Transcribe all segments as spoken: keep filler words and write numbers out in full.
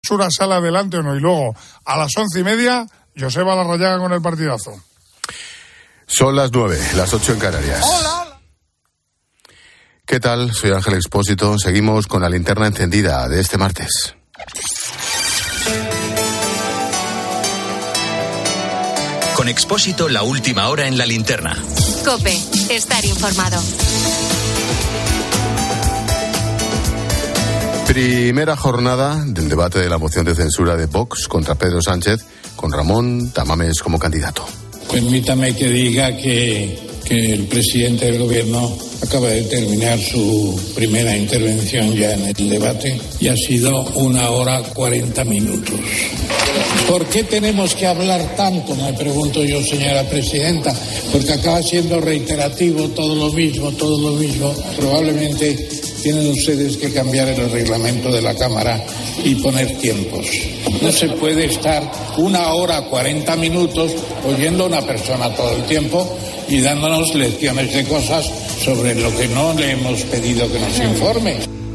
Censura sale adelante o no. Y luego, a las once y media, Joseba Larrañaga con el partidazo. Son las nueve, las ocho en Canarias. ¡Hola! ¿Qué tal? Soy Ángel Expósito. Seguimos con la linterna encendida de este martes. Con Expósito, la última hora en la linterna. COPE, estar informado. Primera jornada del debate de la moción de censura de Vox contra Pedro Sánchez, con Ramón Tamames como candidato. Permítame que diga que, que el presidente del gobierno acaba de terminar su primera intervención ya en el debate y ha sido una hora cuarenta minutos. ¿Por qué tenemos que hablar tanto? Me pregunto yo, señora presidenta, porque acaba siendo reiterativo, todo lo mismo, todo lo mismo. Probablemente tienen ustedes que cambiar el reglamento de la Cámara y poner tiempos. No se puede estar una hora cuarenta minutos oyendo a una persona todo el tiempo y dándonos lecciones de cosas sobre lo que no le hemos pedido que nos informe.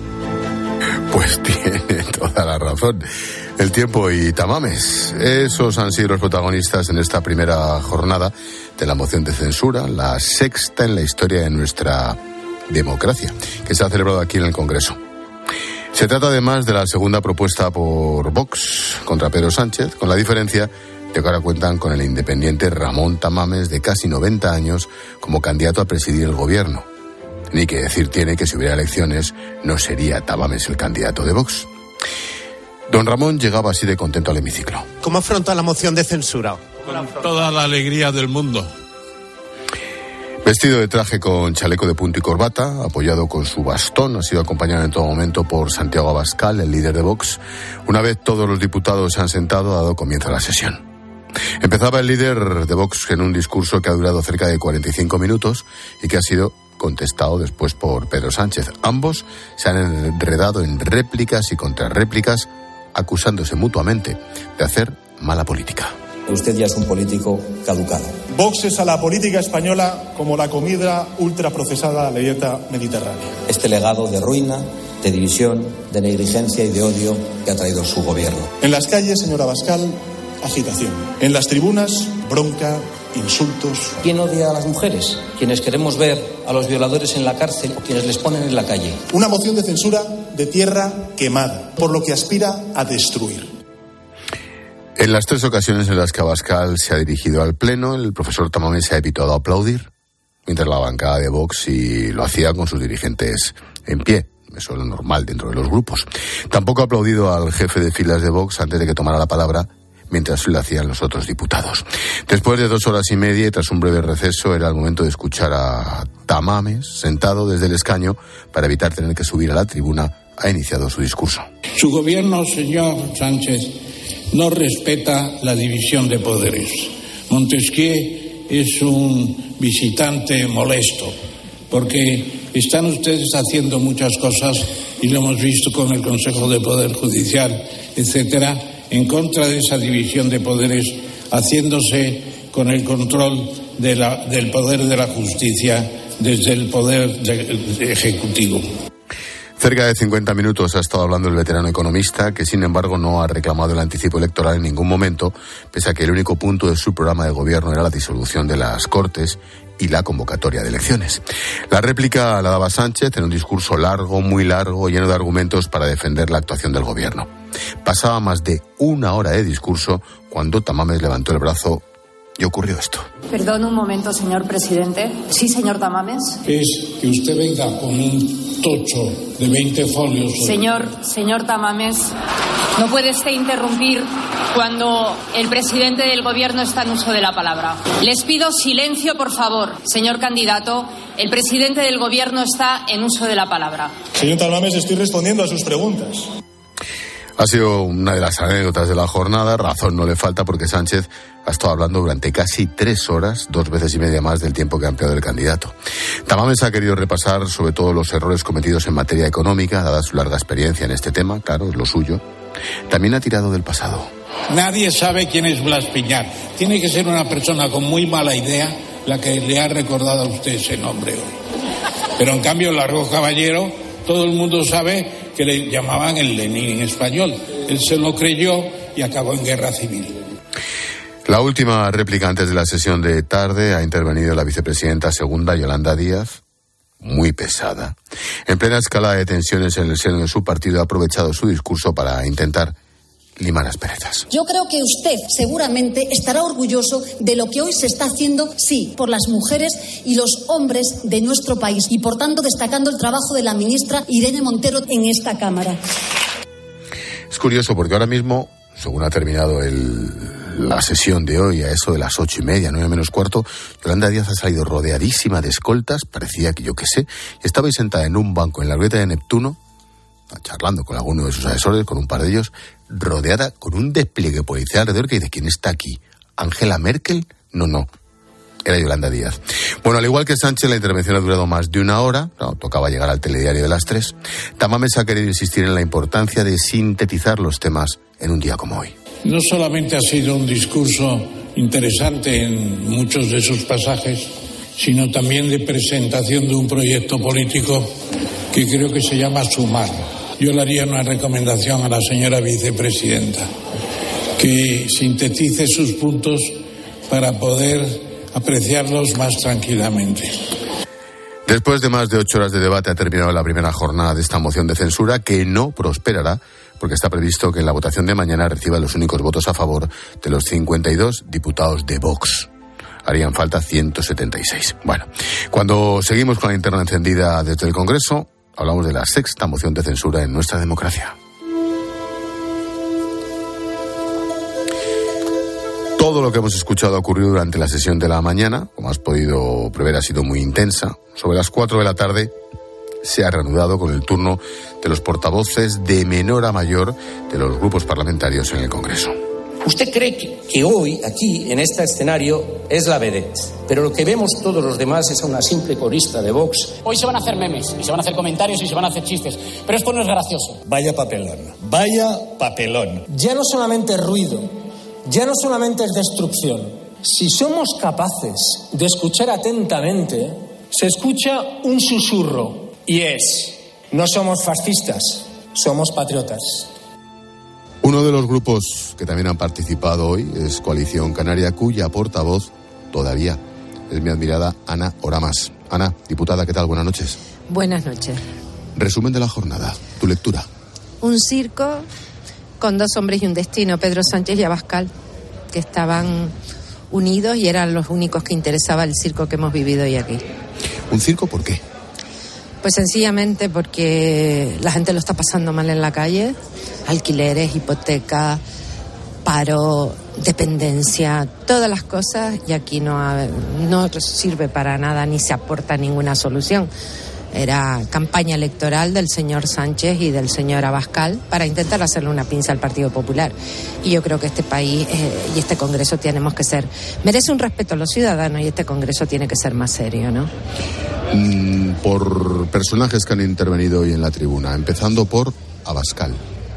Pues tiene toda la razón. El tiempo y Tamames, esos han sido los protagonistas en esta primera jornada de la moción de censura, la sexta en la historia de nuestra democracia, que se ha celebrado aquí en el Congreso. Se trata además de la segunda propuesta por Vox contra Pedro Sánchez, con la diferencia de que ahora cuentan con el independiente Ramón Tamames, de casi noventa años, como candidato a presidir el gobierno. Ni que decir tiene que si hubiera elecciones no sería Tamames el candidato de Vox. Don Ramón llegaba así de contento al hemiciclo. ¿Cómo afronta la moción de censura? Con toda la alegría del mundo. Vestido de traje con chaleco de punto y corbata, apoyado con su bastón, ha sido acompañado en todo momento por Santiago Abascal, el líder de Vox. Una vez todos los diputados se han sentado, ha dado comienzo a la sesión. Empezaba el líder de Vox en un discurso que ha durado cerca de cuarenta y cinco minutos y que ha sido contestado después por Pedro Sánchez. Ambos se han enredado en réplicas y contrarréplicas, acusándose mutuamente de hacer mala política. Usted ya es un político caducado. Vox es a la política española como la comida ultraprocesada a la dieta mediterránea. Este legado de ruina, de división, de negligencia y de odio que ha traído su gobierno. En las calles, señora Abascal, agitación. En las tribunas, bronca, insultos. ¿Quién odia a las mujeres? Quienes queremos ver a los violadores en la cárcel o quienes les ponen en la calle. Una moción de censura de tierra quemada, por lo que aspira a destruir. En las tres ocasiones en las que Abascal se ha dirigido al Pleno, el profesor Tamames se ha evitado aplaudir, mientras la bancada de Vox y lo hacía con sus dirigentes en pie. Eso es lo normal dentro de los grupos. Tampoco ha aplaudido al jefe de filas de Vox antes de que tomara la palabra, mientras lo hacían los otros diputados. Después de dos horas y media y tras un breve receso, era el momento de escuchar a Tamames, sentado desde el escaño, para evitar tener que subir a la tribuna, ha iniciado su discurso. Su gobierno, señor Sánchez, no respeta la división de poderes. Montesquieu es un visitante molesto, porque están ustedes haciendo muchas cosas, y lo hemos visto con el Consejo de Poder Judicial, etcétera, en contra de esa división de poderes, haciéndose con el control de la, del poder de la justicia desde el poder de, de ejecutivo. Cerca de cincuenta minutos ha estado hablando el veterano economista, que sin embargo no ha reclamado el anticipo electoral en ningún momento, pese a que el único punto de su programa de gobierno era la disolución de las Cortes y la convocatoria de elecciones. La réplica la daba Sánchez en un discurso largo, muy largo, lleno de argumentos para defender la actuación del gobierno. Pasaba más de una hora de discurso cuando Tamames levantó el brazo y ocurrió esto. Perdón un momento, señor presidente. Sí, señor Tamames. Es que usted venga con un tocho de veinte folios. Señor, señor Tamames, no puede usted interrumpir cuando el presidente del gobierno está en uso de la palabra. Les pido silencio, por favor. Señor candidato, el presidente del gobierno está en uso de la palabra. Señor Tamames, estoy respondiendo a sus preguntas. Ha sido una de las anécdotas de la jornada. Razón no le falta porque Sánchez ha estado hablando durante casi tres horas, dos veces y media más del tiempo que ha empleado el candidato. Tamames ha querido repasar sobre todo los errores cometidos en materia económica, dada su larga experiencia en este tema, claro, es lo suyo. También ha tirado del pasado. Nadie sabe quién es Blas Piñar. Tiene que ser una persona con muy mala idea la que le ha recordado a usted ese nombre hoy. Pero en cambio, Largo Caballero, todo el mundo sabe que le llamaban el Lenin en español. Él se lo creyó y acabó en guerra civil. La última réplica antes de la sesión de tarde ha intervenido la vicepresidenta segunda, Yolanda Díaz, muy pesada. En plena escalada de tensiones en el seno de su partido, ha aprovechado su discurso para intentar limar asperezas. Yo creo que usted seguramente estará orgulloso de lo que hoy se está haciendo, sí, por las mujeres y los hombres de nuestro país, y por tanto destacando el trabajo de la ministra Irene Montero en esta Cámara. Es curioso porque ahora mismo, según ha terminado el, la sesión de hoy, a eso de las ocho y media, nueve menos cuarto, Yolanda Díaz ha salido rodeadísima de escoltas, parecía que yo qué sé, y estaba ahí sentada en un banco en la glorieta de Neptuno, charlando con alguno de sus asesores, con un par de ellos, rodeada con un despliegue policial alrededor que dice, ¿quién está aquí? ¿Angela Merkel? No, no, era Yolanda Díaz. Bueno, al igual que Sánchez, la intervención ha durado más de una hora, no, tocaba llegar al telediario de las tres. Tamames ha querido insistir en la importancia de sintetizar los temas en un día como hoy. No solamente ha sido un discurso interesante en muchos de sus pasajes, sino también de presentación de un proyecto político que creo que se llama Sumar. Yo le haría una recomendación a la señora vicepresidenta, que sintetice sus puntos para poder apreciarlos más tranquilamente. Después de más de ocho horas de debate ha terminado la primera jornada de esta moción de censura, que no prosperará porque está previsto que en la votación de mañana reciba los únicos votos a favor de los cincuenta y dos diputados de Vox. Harían falta ciento setenta y seis. Bueno, cuando seguimos con la linterna encendida desde el Congreso, hablamos de la sexta moción de censura en nuestra democracia. Todo lo que hemos escuchado ha ocurrido durante la sesión de la mañana. Como has podido prever, ha sido muy intensa. Sobre las cuatro de la tarde se ha reanudado con el turno de los portavoces de menor a mayor de los grupos parlamentarios en el Congreso. Usted cree que, que hoy, aquí, en este escenario, es la vedette, pero lo que vemos todos los demás es a una simple corista de Vox. Hoy se van a hacer memes, y se van a hacer comentarios, y se van a hacer chistes, pero esto no es gracioso. Vaya papelón, vaya papelón. Ya no solamente es ruido, ya no solamente es destrucción. Si somos capaces de escuchar atentamente, se escucha un susurro, y es: no somos fascistas, somos patriotas. Uno de los grupos que también han participado hoy es Coalición Canaria, cuya portavoz todavía es mi admirada Ana Oramas. Ana, diputada, ¿qué tal? Buenas noches. Buenas noches. Resumen de la jornada, tu lectura. Un circo con dos hombres y un destino, Pedro Sánchez y Abascal, que estaban unidos y eran los únicos que interesaba el circo que hemos vivido hoy aquí. ¿Un circo por qué? Pues sencillamente porque la gente lo está pasando mal en la calle. Alquileres, hipotecas, paro, dependencia, todas las cosas, y aquí no, ha, no sirve para nada ni se aporta ninguna solución. Era campaña electoral del señor Sánchez y del señor Abascal para intentar hacerle una pinza al Partido Popular. Y yo creo que este país eh, y este Congreso tenemos que ser... Merece un respeto a los ciudadanos y este Congreso tiene que ser más serio, ¿no? Mm, por personajes que han intervenido hoy en la tribuna, empezando por Abascal.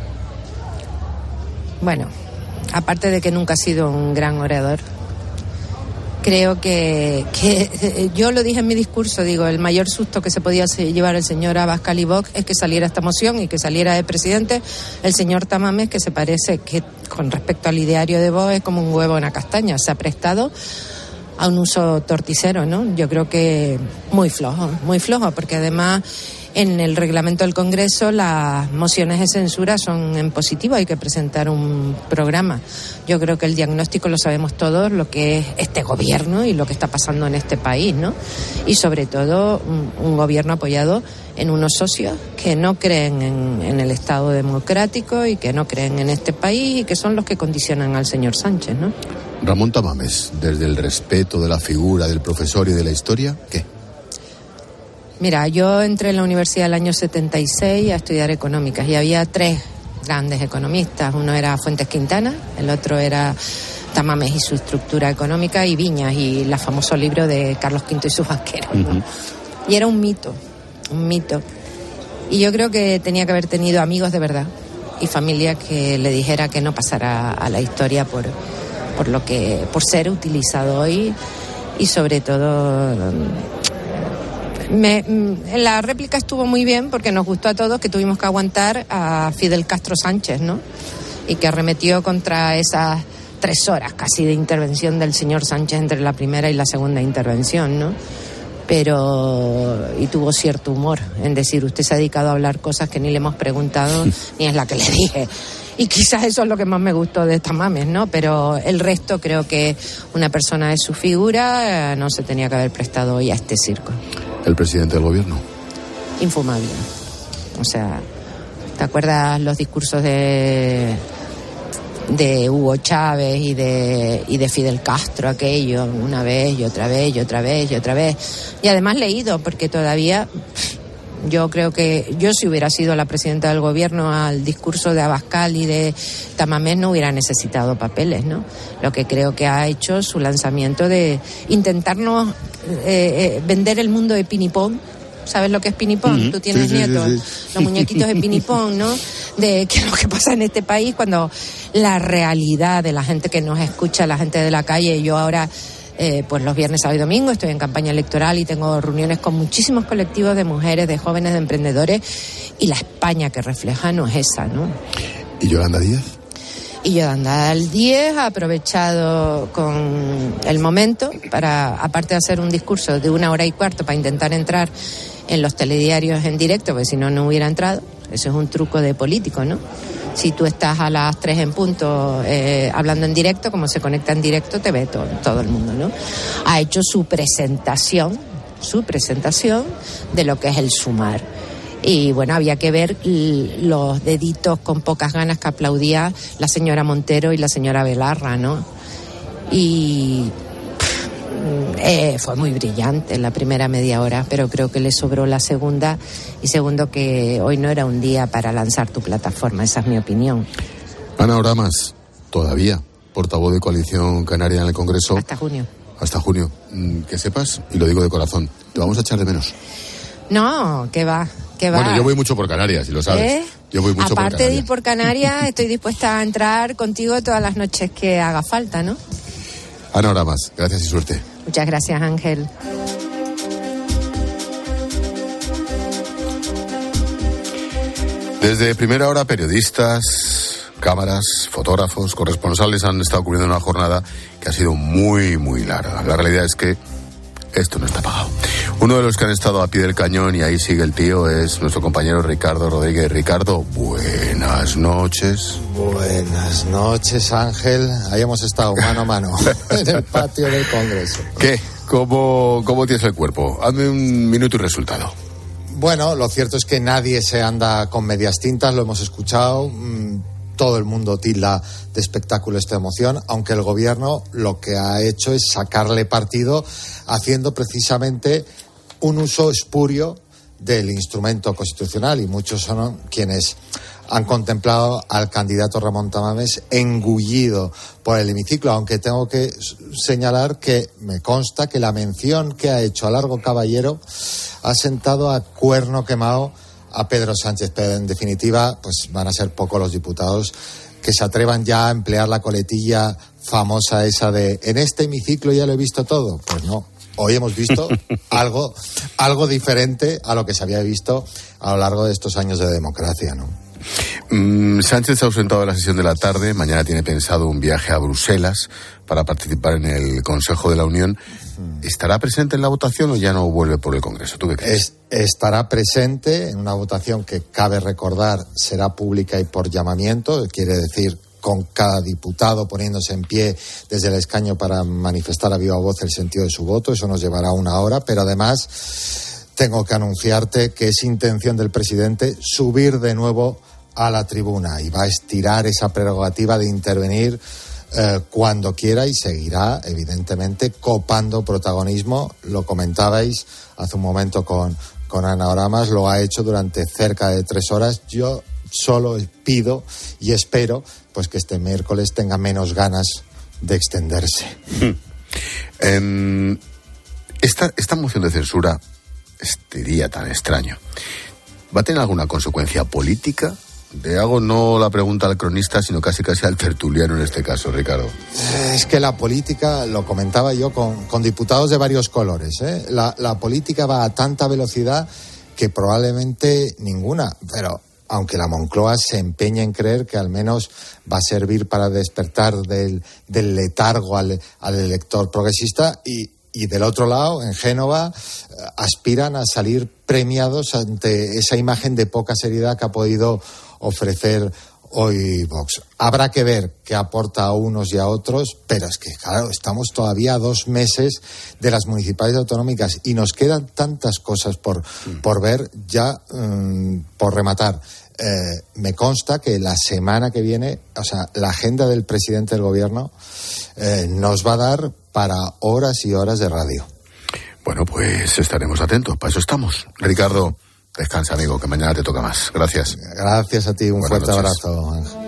Bueno, aparte de que nunca ha sido un gran orador, creo que, que yo lo dije en mi discurso, digo, el mayor susto que se podía llevar el señor Abascal y Vox es que saliera esta moción y que saliera de presidente el señor Tamames, que se parece que con respecto al ideario de Vox es como un huevo en una castaña, se ha prestado a un uso torticero, ¿no? Yo creo que muy flojo, muy flojo, porque además en el reglamento del Congreso las mociones de censura son en positivo, hay que presentar un programa. Yo creo que el diagnóstico lo sabemos todos, lo que es este gobierno y lo que está pasando en este país, ¿no? Y sobre todo un, un gobierno apoyado en unos socios que no creen en, en el Estado democrático y que no creen en este país y que son los que condicionan al señor Sánchez, ¿no? Ramón Tamames, desde el respeto de la figura del profesor y de la historia, ¿qué? Mira, yo entré en la universidad el año setenta y seis a estudiar económicas y había tres grandes economistas. Uno era Fuentes Quintana, el otro era Tamames y su estructura económica, y Viñas y el famoso libro de Carlos Quinto y sus banqueros, ¿no? Uh-huh. Y era un mito, un mito. Y yo creo que tenía que haber tenido amigos de verdad y familia que le dijera que no pasara a la historia por, por lo que, por ser utilizado hoy, y sobre todo... Me, en la réplica estuvo muy bien porque nos gustó a todos que tuvimos que aguantar a Fidel Castro Sánchez, ¿no? y que arremetió contra esas tres horas casi de intervención del señor Sánchez entre la primera y la segunda intervención, ¿no? Pero, y tuvo cierto humor en decir, usted se ha dedicado a hablar cosas que ni le hemos preguntado, ni es la que le dije. Y quizás eso es lo que más me gustó de Tamames, ¿no? Pero el resto creo que una persona de su figura no se tenía que haber prestado hoy a este circo. ¿El presidente del gobierno? Infumable. O sea, ¿te acuerdas los discursos de... de Hugo Chávez y de y de Fidel Castro, aquello, una vez y otra vez y otra vez y otra vez? Y además leído, porque todavía yo creo que yo, si hubiera sido la presidenta del gobierno, al discurso de Abascal y de Tamames no hubiera necesitado papeles, ¿no? Lo que creo que ha hecho su lanzamiento de intentarnos eh, eh, vender el mundo de pinipón. ¿Sabes lo que es pinipón? Uh-huh. Tú tienes sí, nietos, sí, sí. Los muñequitos de pinipón, ¿no? De qué es lo que pasa en este país cuando la realidad de la gente que nos escucha, la gente de la calle. Yo ahora, eh, pues los viernes, sábado y domingo, estoy en campaña electoral y tengo reuniones con muchísimos colectivos de mujeres, de jóvenes, de emprendedores, y la España que refleja no es esa, ¿no? ¿Y Yolanda Díaz? Y Yolanda Díaz ha aprovechado con el momento para, aparte de hacer un discurso de una hora y cuarto para intentar entrar en los telediarios en directo, porque si no, no hubiera entrado. Eso es un truco de político, ¿no? Si tú estás a las tres en punto eh, hablando en directo, como se conecta en directo, te ve todo, todo el mundo, ¿no? Ha hecho su presentación, su presentación de lo que es el sumar. Y bueno, había que ver los deditos con pocas ganas que aplaudía la señora Montero y la señora Belarra, ¿no? Y Eh, fue muy brillante la primera media hora, pero creo que le sobró la segunda, y segundo que hoy no era un día para lanzar tu plataforma, esa es mi opinión. Ana Oramas, todavía portavoz de Coalición Canaria en el Congreso. Hasta junio. Hasta junio. Que sepas, y lo digo de corazón, te vamos a echar de menos. No, que va, que va. Bueno, yo voy mucho por Canarias, y lo sabes. ¿Eh? Yo voy mucho Aparte por de ir por Canarias, estoy dispuesta a entrar contigo todas las noches que haga falta, ¿no? Ana Oramas, gracias y suerte. Muchas gracias, Ángel. Desde primera hora, periodistas, cámaras, fotógrafos, corresponsales han estado cubriendo una jornada que ha sido muy, muy larga. La realidad es que esto no está pagado. Uno de los que han estado a pie del cañón, y ahí sigue el tío, es nuestro compañero Ricardo Rodríguez. Ricardo, buenas noches. Buenas noches, Ángel. Ahí hemos estado mano a mano en el patio del Congreso. ¿Qué? ¿Cómo, cómo tienes el cuerpo? Hazme un minuto y resultado. Bueno, lo cierto es que nadie se anda con medias tintas, lo hemos escuchado. Todo el mundo tilda de espectáculo esta emoción, aunque el gobierno lo que ha hecho es sacarle partido, haciendo precisamente un uso espurio del instrumento constitucional, y muchos son quienes han contemplado al candidato Ramón Tamames engullido por el hemiciclo, aunque tengo que señalar que me consta que la mención que ha hecho a Largo Caballero ha sentado a cuerno quemado a Pedro Sánchez. Pero en definitiva, pues van a ser pocos los diputados que se atrevan ya a emplear la coletilla famosa esa de en este hemiciclo ya lo he visto todo. Pues no, hoy hemos visto algo, algo diferente a lo que se había visto a lo largo de estos años de democracia, ¿no? Mm, Sánchez se ha ausentado de la sesión de la tarde. Mañana tiene pensado un viaje a Bruselas para participar en el Consejo de la Unión. ¿Estará presente en la votación o ya no vuelve por el Congreso? ¿Tú qué crees? Es, estará presente en una votación que, cabe recordar, será pública y por llamamiento, quiere decir con cada diputado poniéndose en pie desde el escaño para manifestar a viva voz el sentido de su voto. Eso nos llevará una hora, pero además tengo que anunciarte que es intención del presidente subir de nuevo a la tribuna y va a estirar esa prerrogativa de intervenir eh, cuando quiera, y seguirá evidentemente copando protagonismo. Lo comentabais hace un momento con, con Ana Oramas, lo ha hecho durante cerca de tres horas. Yo solo pido y espero pues que este miércoles tenga menos ganas de extenderse. Hmm. Eh, esta, esta moción de censura, este día tan extraño, ¿va a tener alguna consecuencia política? Le hago no la pregunta al cronista, sino casi casi al tertuliano en este caso, Ricardo. Es que la política, lo comentaba yo con, con diputados de varios colores, ¿eh? la, la política va a tanta velocidad que probablemente ninguna, pero aunque la Moncloa se empeña en creer que al menos va a servir para despertar del, del letargo al, al elector progresista, y, y del otro lado, en Génova, aspiran a salir premiados ante esa imagen de poca seriedad que ha podido ofrecer hoy Vox. Habrá que ver qué aporta a unos y a otros, pero es que, claro, estamos todavía a dos meses de las municipales y autonómicas y nos quedan tantas cosas por, mm. por ver. Ya, um, por rematar, eh, me consta que la semana que viene, o sea, la agenda del presidente del gobierno eh, nos va a dar para horas y horas de radio. Bueno, pues estaremos atentos, para eso estamos. Ricardo, descansa, amigo, que mañana te toca más. Gracias. Gracias a ti, un Buenas fuerte noches. Abrazo.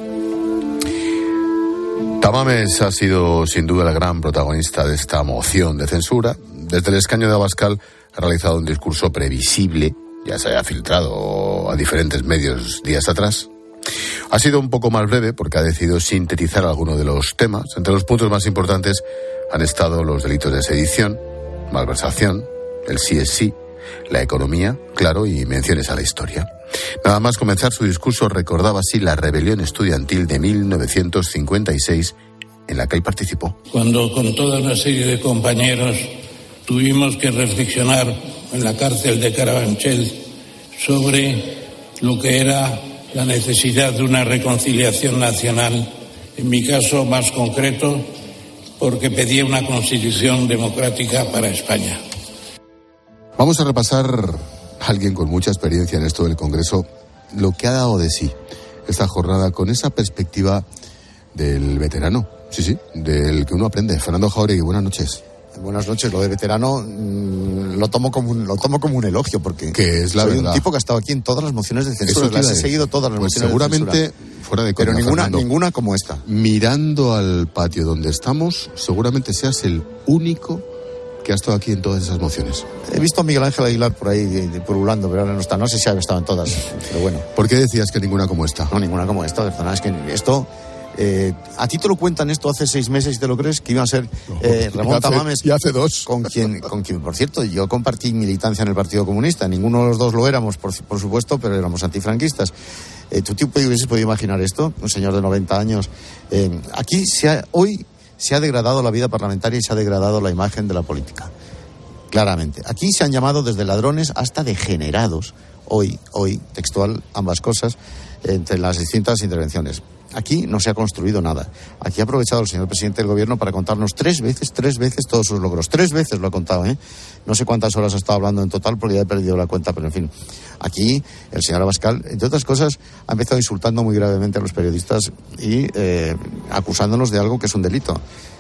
Tamames ha sido sin duda el gran protagonista de esta moción de censura. Desde el escaño de Abascal ha realizado un discurso previsible, ya se haya filtrado a diferentes medios días atrás. Ha sido un poco más breve porque ha decidido sintetizar algunos de los temas. Entre los puntos más importantes han estado los delitos de sedición, malversación, el sí es sí, la economía, claro, y menciones a la historia. Nada más comenzar su discurso recordaba así la rebelión estudiantil de mil novecientos cincuenta y seis en la que él participó. Cuando con toda una serie de compañeros tuvimos que reflexionar en la cárcel de Carabanchel sobre lo que era la necesidad de una reconciliación nacional, en mi caso más concreto, porque pedía una constitución democrática para España. Vamos a repasar a alguien con mucha experiencia en esto del Congreso, lo que ha dado de sí esta jornada con esa perspectiva del veterano, sí, sí, del que uno aprende. Fernando Jáuregui, buenas noches. Buenas noches. Lo de veterano mmm, lo tomo como un, lo tomo como un elogio, porque que es la soy verdad. Un tipo que ha estado aquí en todas las mociones de censura, las he seguido todas las pues mociones seguramente, de censura. Fuera de coña, pero ninguna, Fernando, ninguna como esta. Mirando al patio donde estamos, seguramente seas el único que ha estado aquí en todas esas mociones. He visto a Miguel Ángel Aguilar por ahí de, de, pululando, pero ahora no está. No sé si ha estado en todas, pero bueno. ¿Por qué decías que ninguna como esta? No, ninguna como esta, de verdad. Es que esto... Eh, a ti te lo cuentan esto hace seis meses y te lo crees, que iba a ser eh, Ramón y hace, Tamames. Y hace dos. Con quien, con quien, por cierto, yo compartí militancia en el Partido Comunista. Ninguno de los dos lo éramos, por, por supuesto, pero éramos antifranquistas. Eh, ¿Tú te hubieses podido imaginar esto? Un señor de noventa años. Eh, aquí se ha, hoy se ha degradado la vida parlamentaria y se ha degradado la imagen de la política. Claramente. Aquí se han llamado desde ladrones hasta degenerados. Hoy, hoy, textual, ambas cosas, entre las distintas intervenciones. Aquí no se ha construido nada. Aquí ha aprovechado el señor presidente del gobierno para contarnos tres veces, tres veces todos sus logros. Tres veces lo ha contado, ¿eh? No sé cuántas horas ha estado hablando en total porque ya he perdido la cuenta, pero en fin. Aquí el señor Abascal, entre otras cosas, ha empezado insultando muy gravemente a los periodistas y eh, acusándonos de algo que es un delito.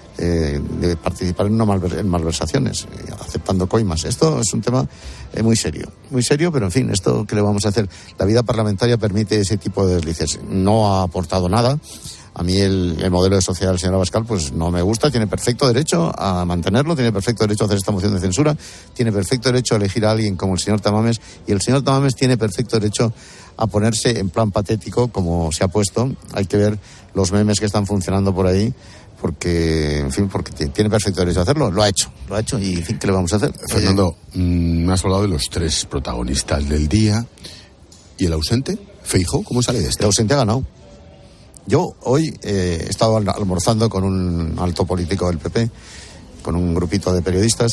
Eh, de participar en, una malver- en malversaciones, eh, aceptando coimas. Esto es un tema eh, muy serio, muy serio, pero en fin, esto que le vamos a hacer. La vida parlamentaria permite ese tipo de deslices. No ha aportado nada. A mí el, el modelo de sociedad del señor Abascal pues no me gusta. Tiene perfecto derecho a mantenerlo, tiene perfecto derecho a hacer esta moción de censura, tiene perfecto derecho a elegir a alguien como el señor Tamames, y el señor Tamames tiene perfecto derecho a ponerse en plan patético como se ha puesto. Hay que ver los memes que están funcionando por ahí, porque, en fin, porque tiene perfecto derecho a hacerlo. Lo ha hecho, lo ha hecho y, en fin, ¿qué le vamos a hacer? Fernando, eh... me has hablado de los tres protagonistas del día. ¿Y el ausente? ¿Feijóo? ¿Cómo sale de esto? El ausente ha ganado. Yo hoy eh, he estado almorzando con un alto político del P P, con un grupito de periodistas,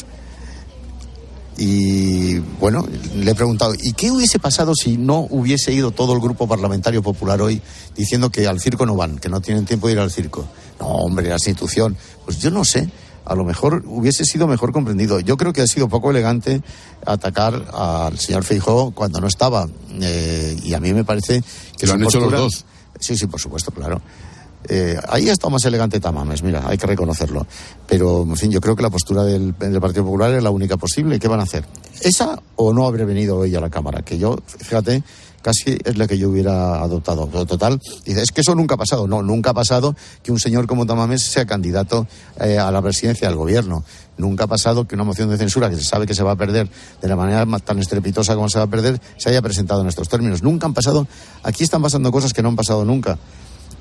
y bueno, le he preguntado, ¿y qué hubiese pasado si no hubiese ido todo el grupo parlamentario popular hoy diciendo que al circo no van, que no tienen tiempo de ir al circo? No, hombre, la institución. Pues yo no sé, a lo mejor hubiese sido mejor comprendido. Yo creo que ha sido poco elegante atacar al señor Feijóo cuando no estaba, eh, y a mí me parece que lo han postura... hecho los dos. Sí, sí, por supuesto, claro. Eh, ahí ha estado más elegante Tamames, mira, hay que reconocerlo. Pero, en fin, yo creo que la postura del, del Partido Popular es la única posible. ¿Qué van a hacer? ¿Esa o no haber venido hoy a la Cámara? Que yo, fíjate, casi es la que yo hubiera adoptado. Pero total, dice, es que eso nunca ha pasado. No, nunca ha pasado que un señor como Tamames sea candidato eh, a la presidencia del gobierno. Nunca ha pasado que una moción de censura que se sabe que se va a perder de la manera tan estrepitosa como se va a perder, se haya presentado en estos términos. Nunca han pasado. Aquí están pasando cosas que no han pasado nunca.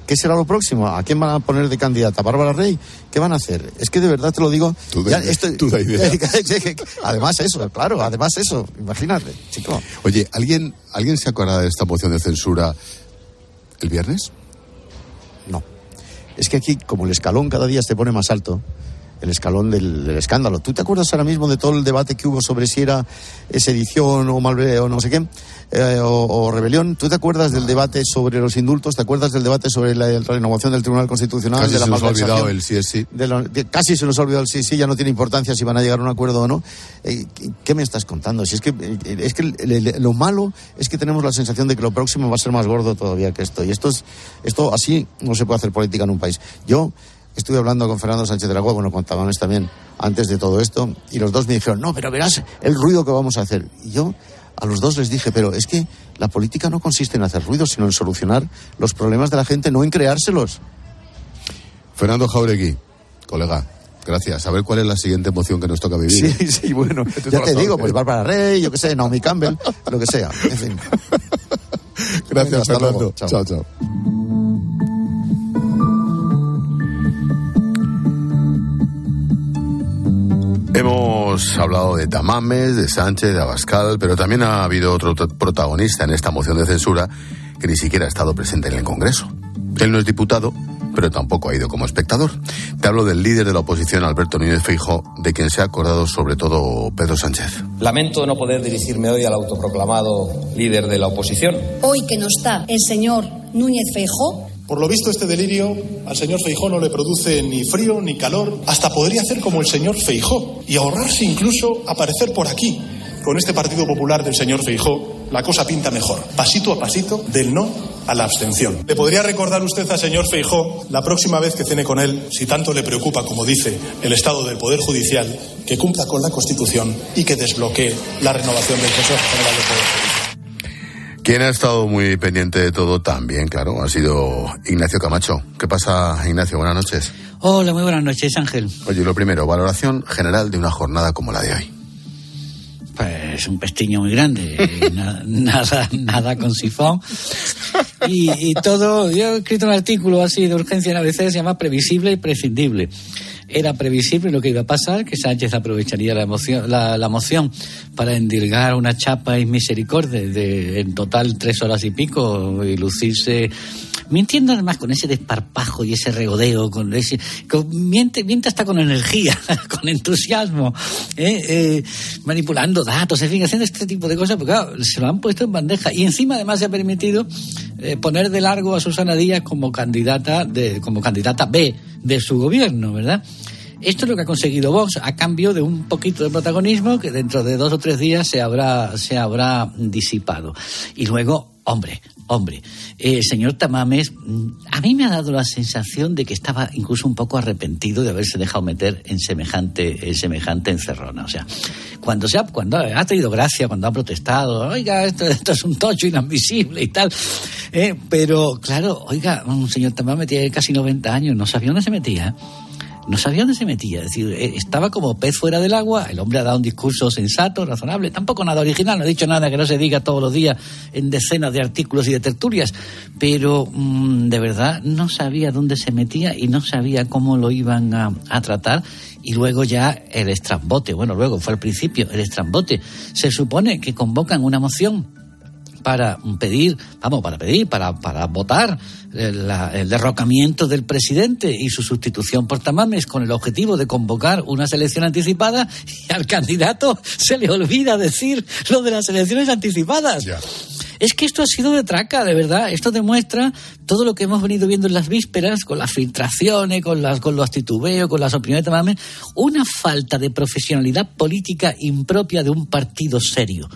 ¿Qué será lo próximo? ¿A quién van a poner de candidata? ¿Bárbara Rey? ¿Qué van a hacer? Es que de verdad te lo digo. Tú da, ya, esto, tú da idea. Además eso, claro, además eso. Imagínate, chico. Oye, ¿alguien, ¿alguien se acuerda de esta moción de censura el viernes? No. Es que aquí, como el escalón cada día se pone más alto, el escalón del, del escándalo. ¿Tú te acuerdas ahora mismo de todo el debate que hubo sobre si era sedición o malve o no sé qué, eh, o, o rebelión? ¿Tú te acuerdas del debate sobre los indultos? ¿Te acuerdas del debate sobre la, la renovación del Tribunal Constitucional? Casi de la se nos ha olvidado el sí es sí. De la, de, casi se nos ha olvidado el sí sí, ya no tiene importancia si van a llegar a un acuerdo o no. Eh, ¿Qué me estás contando? Si es que, eh, es que el, el, lo malo es que tenemos la sensación de que lo próximo va a ser más gordo todavía que esto. Y esto, es, esto así no se puede hacer política en un país. Yo estuve hablando con Fernando Sánchez de la Cueva, bueno, con Tamames también, antes de todo esto, y los dos me dijeron, no, pero verás el ruido que vamos a hacer. Y yo a los dos les dije, pero es que la política no consiste en hacer ruido, sino en solucionar los problemas de la gente, no en creárselos. Fernando Jáuregui, colega, gracias. A ver cuál es la siguiente moción que nos toca vivir. Sí, sí, bueno, ya te digo, pues Bárbara Rey, yo qué sé, Naomi Campbell, lo que sea, en fin. Gracias, Venga, hasta Fernando. Luego. Chao, chao. chao. Hemos hablado de Tamames, de Sánchez, de Abascal, pero también ha habido otro protagonista en esta moción de censura que ni siquiera ha estado presente en el Congreso. Él no es diputado, pero tampoco ha ido como espectador. Te hablo del líder de la oposición, Alberto Núñez Feijóo, de quien se ha acordado sobre todo Pedro Sánchez. Lamento no poder dirigirme hoy al autoproclamado líder de la oposición. Hoy que no está el señor Núñez Feijóo. Por lo visto, este delirio al señor Feijóo no le produce ni frío ni calor. Hasta podría hacer como el señor Feijóo y ahorrarse incluso aparecer por aquí. Con este Partido Popular del señor Feijóo, la cosa pinta mejor. Pasito a pasito, del no a la abstención. ¿Le podría recordar usted al señor Feijóo, la próxima vez que cene con él, si tanto le preocupa, como dice, el estado del Poder Judicial, que cumpla con la Constitución y que desbloquee la renovación del Consejo General del Poder Judicial? Quien ha estado muy pendiente de todo también, claro, ha sido Ignacio Camacho. ¿Qué pasa, Ignacio? Buenas noches. Hola, muy buenas noches, Ángel. Oye, lo primero, valoración general de una jornada como la de hoy. Pues un pestiño muy grande, nada, nada, nada con sifón. Y, y todo, yo he escrito un artículo así de urgencia en A B C, se llama Previsible y Prescindible. Era previsible lo que iba a pasar, que Sánchez aprovecharía la moción, la, la moción para endilgar una chapa y misericordia de en total tres horas y pico y lucirse mintiendo además con ese desparpajo y ese regodeo, con ese con, miente, miente hasta con energía, con entusiasmo, ¿eh? Eh, manipulando datos, en fin, haciendo este tipo de cosas, porque claro, se lo han puesto en bandeja y encima además se ha permitido eh, poner de largo a Susana Díaz como candidata de como candidata B de su gobierno, ¿verdad? Esto es lo que ha conseguido Vox a cambio de un poquito de protagonismo que dentro de dos o tres días se habrá se habrá disipado. Y luego, hombre, hombre, el eh, señor Tamames, a mí me ha dado la sensación de que estaba incluso un poco arrepentido de haberse dejado meter en semejante en semejante encerrona. O sea, cuando se ha, cuando ha tenido gracia, cuando ha protestado, oiga, esto, esto es un tocho inadmisible y tal, eh, pero claro, oiga, un señor Tamames tiene casi noventa años, no sabía dónde se metía, no sabía dónde se metía, es decir, estaba como pez fuera del agua. El hombre ha dado un discurso sensato, razonable, tampoco nada original, no ha dicho nada que no se diga todos los días en decenas de artículos y de tertulias, pero mmm, de verdad no sabía dónde se metía y no sabía cómo lo iban a, a tratar. Y luego ya el estrambote, bueno, luego fue al principio el estrambote. Se supone que convocan una moción para pedir, vamos, para pedir, para, para votar el, el derrocamiento del presidente y su sustitución por Tamames con el objetivo de convocar una elección anticipada, y al candidato se le olvida decir lo de las elecciones anticipadas. Yeah. Es que esto ha sido de traca, de verdad. Esto demuestra todo lo que hemos venido viendo en las vísperas, con las filtraciones, con, las, con los titubeos, con las opiniones de Tamames, una falta de profesionalidad política impropia de un partido serio.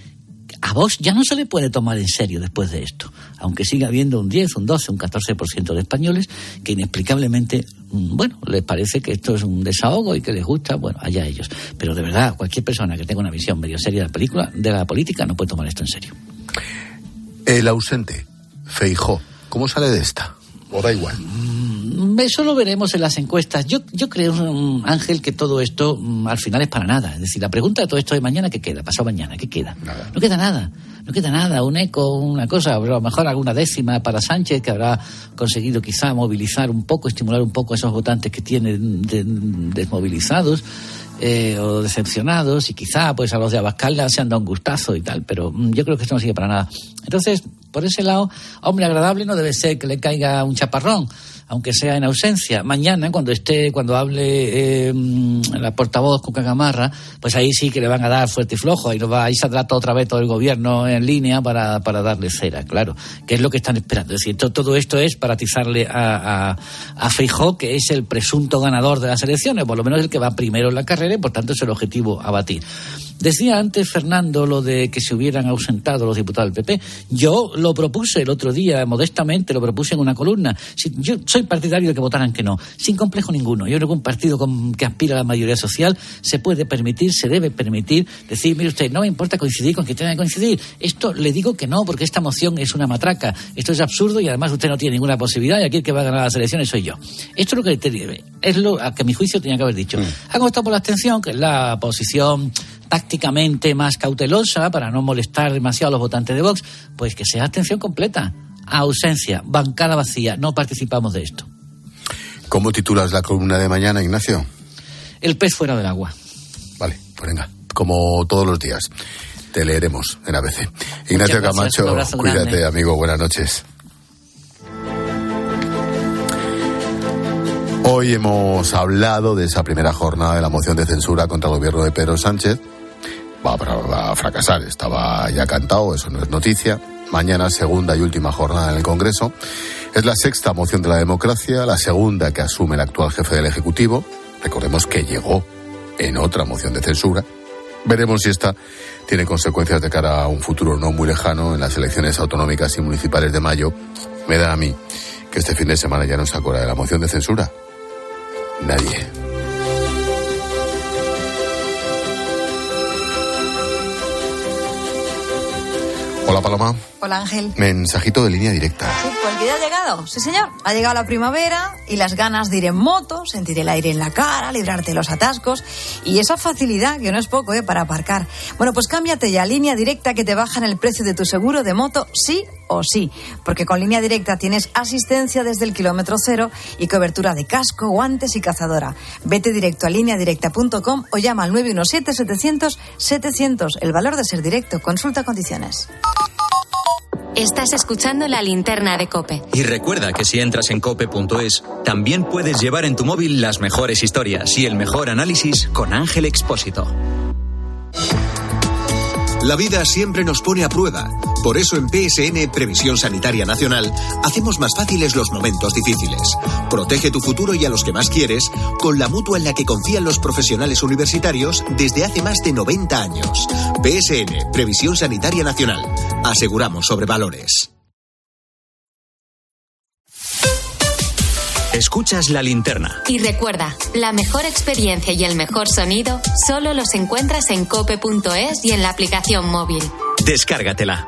A Vox ya no se le puede tomar en serio después de esto, aunque siga habiendo un diez, un doce, un catorce por ciento de españoles que inexplicablemente, bueno, les parece que esto es un desahogo y que les gusta, bueno, allá ellos. Pero de verdad, cualquier persona que tenga una visión medio seria de la película, de la política, no puede tomar esto en serio. El ausente, Feijóo, ¿cómo sale de esta? ¿O da igual? Eso lo veremos en las encuestas. Yo, yo creo, Ángel, que todo esto al final es para nada. Es decir, la pregunta de todo esto de mañana, ¿qué queda? Pasado mañana, ¿qué queda? Nada. No queda nada. no queda nada, un eco, una cosa, a lo mejor alguna décima para Sánchez, que habrá conseguido quizá movilizar un poco, estimular un poco a esos votantes que tienen de, desmovilizados eh, o decepcionados, y quizá pues a los de Abascal se han dado un gustazo y tal, pero yo creo que esto no sirve para nada. Entonces, por ese lado, hombre, agradable no debe ser que le caiga un chaparrón, aunque sea en ausencia. Mañana, cuando esté, cuando hable eh, la portavoz Cuca Gamarra, pues ahí sí que le van a dar fuerte y flojo, ahí, lo va, ahí saldrá todo otra vez todo el gobierno en línea para, para darle cera, claro, que es lo que están esperando. Es decir, todo, todo esto es para atizarle a, a, a Feijóo, que es el presunto ganador de las elecciones, por lo menos el que va primero en la carrera, y por tanto es el objetivo a batir. Decía antes Fernando lo de que se hubieran ausentado los diputados del P P. Yo lo propuse el otro día, modestamente, lo propuse en una columna. Si, yo soy partidario de que votaran que no, sin complejo ninguno. Yo creo que un partido con, que aspira a la mayoría social se puede permitir, se debe permitir decir, mire usted, no me importa coincidir con quien tenga que coincidir. Esto le digo que no, porque esta moción es una matraca. Esto es absurdo y además usted no tiene ninguna posibilidad y aquí el que va a ganar las elecciones soy yo. Esto es lo que te, es lo que a mi juicio tenía que haber dicho. Mm. Han optado por la abstención, que es la posición tácticamente más cautelosa para no molestar demasiado a los votantes de Vox, pues que sea abstención completa, ausencia, bancada vacía, no participamos de esto. ¿Cómo titulas la columna de mañana, Ignacio? El pez fuera del agua. Vale, pues venga, como todos los días, te leeremos en A B C. Ignacio Camacho, cuídate, grande. Amigo, buenas noches. Hoy hemos hablado de esa primera jornada de la moción de censura contra el gobierno de Pedro Sánchez. Va a fracasar, estaba ya cantado, eso no es noticia. Mañana, segunda y última jornada en el Congreso. Es la sexta moción de la democracia, la segunda que asume el actual jefe del Ejecutivo. Recordemos que llegó en otra moción de censura. Veremos si esta tiene consecuencias de cara a un futuro no muy lejano en las elecciones autonómicas y municipales de mayo. Me da a mí que este fin de semana ya no se acuerda de la moción de censura nadie. Hola, Paloma. Hola, Ángel. Mensajito de línea directa. Sí, pues el día ha llegado. Sí, señor. Ha llegado la primavera y las ganas de ir en moto, sentir el aire en la cara, librarte de los atascos y esa facilidad, que no es poco, ¿eh?, para aparcar. Bueno, pues cámbiate ya a Línea Directa, que te bajan el precio de tu seguro de moto, sí o sí. Porque con Línea Directa tienes asistencia desde el kilómetro cero y cobertura de casco, guantes y cazadora. Vete directo a línea directa punto com o llama al nueve uno siete, setecientos, setecientos. El valor de ser directo. Consulta condiciones. Estás escuchando La Linterna de COPE. Y recuerda que si entras en cope punto es, también puedes llevar en tu móvil las mejores historias y el mejor análisis con Ángel Expósito. La vida siempre nos pone a prueba. Por eso en P S N, Previsión Sanitaria Nacional, hacemos más fáciles los momentos difíciles. Protege tu futuro y a los que más quieres con la mutua en la que confían los profesionales universitarios desde hace más de noventa años. P S N, Previsión Sanitaria Nacional. Aseguramos sobre valores. Escuchas La Linterna. Y recuerda, la mejor experiencia y el mejor sonido solo los encuentras en cope punto es y en la aplicación móvil. Descárgatela.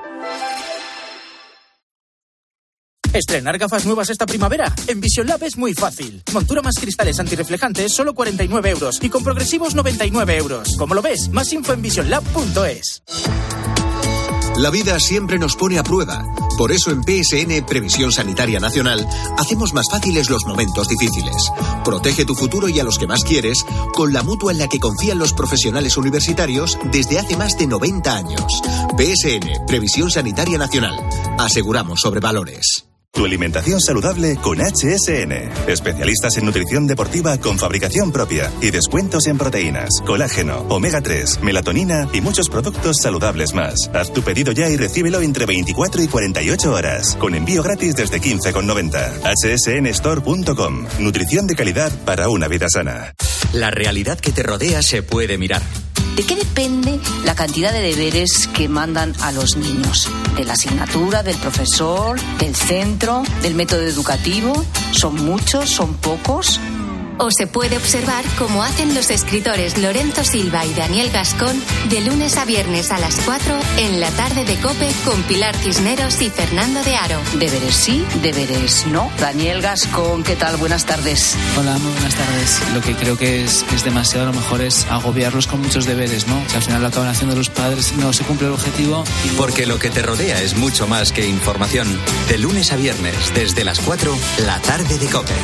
Estrenar gafas nuevas esta primavera. En Vision Lab es muy fácil. Montura más cristales antirreflejantes, solo cuarenta y nueve euros. Y con progresivos, noventa y nueve euros. ¿Cómo lo ves? Más info en vision lab punto es. La vida siempre nos pone a prueba. Por eso en P S N, Previsión Sanitaria Nacional, hacemos más fáciles los momentos difíciles. Protege tu futuro y a los que más quieres con la mutua en la que confían los profesionales universitarios desde hace más de noventa años. P S N, Previsión Sanitaria Nacional. Aseguramos sobre valores. Tu alimentación saludable con H S N. Especialistas en nutrición deportiva con fabricación propia y descuentos en proteínas, colágeno, omega tres, melatonina y muchos productos saludables más. Haz tu pedido ya y recíbelo entre veinticuatro y cuarenta y ocho horas. Con envío gratis desde quince con noventa. H S N store punto com. Nutrición de calidad para una vida sana. La realidad que te rodea se puede mirar. ¿De qué depende la cantidad de deberes que mandan a los niños? ¿De la asignatura, del profesor, del centro, del método educativo? ¿Son muchos? ¿Son pocos? o se puede observar como hacen los escritores Lorenzo Silva y Daniel Gascón de lunes a viernes a las cuatro en la tarde de COPE con Pilar Cisneros y Fernando de Aro. Deberes sí, deberes no. Daniel Gascón, ¿qué tal? Buenas tardes. Hola, muy buenas tardes. Lo que creo que es, es demasiado, a lo mejor es agobiarlos con muchos deberes, ¿no? Que al final lo acaban haciendo los padres, no se cumple el objetivo. Y... Porque lo que te rodea es mucho más que información. De lunes a viernes, desde las cuatro, la tarde de COPE.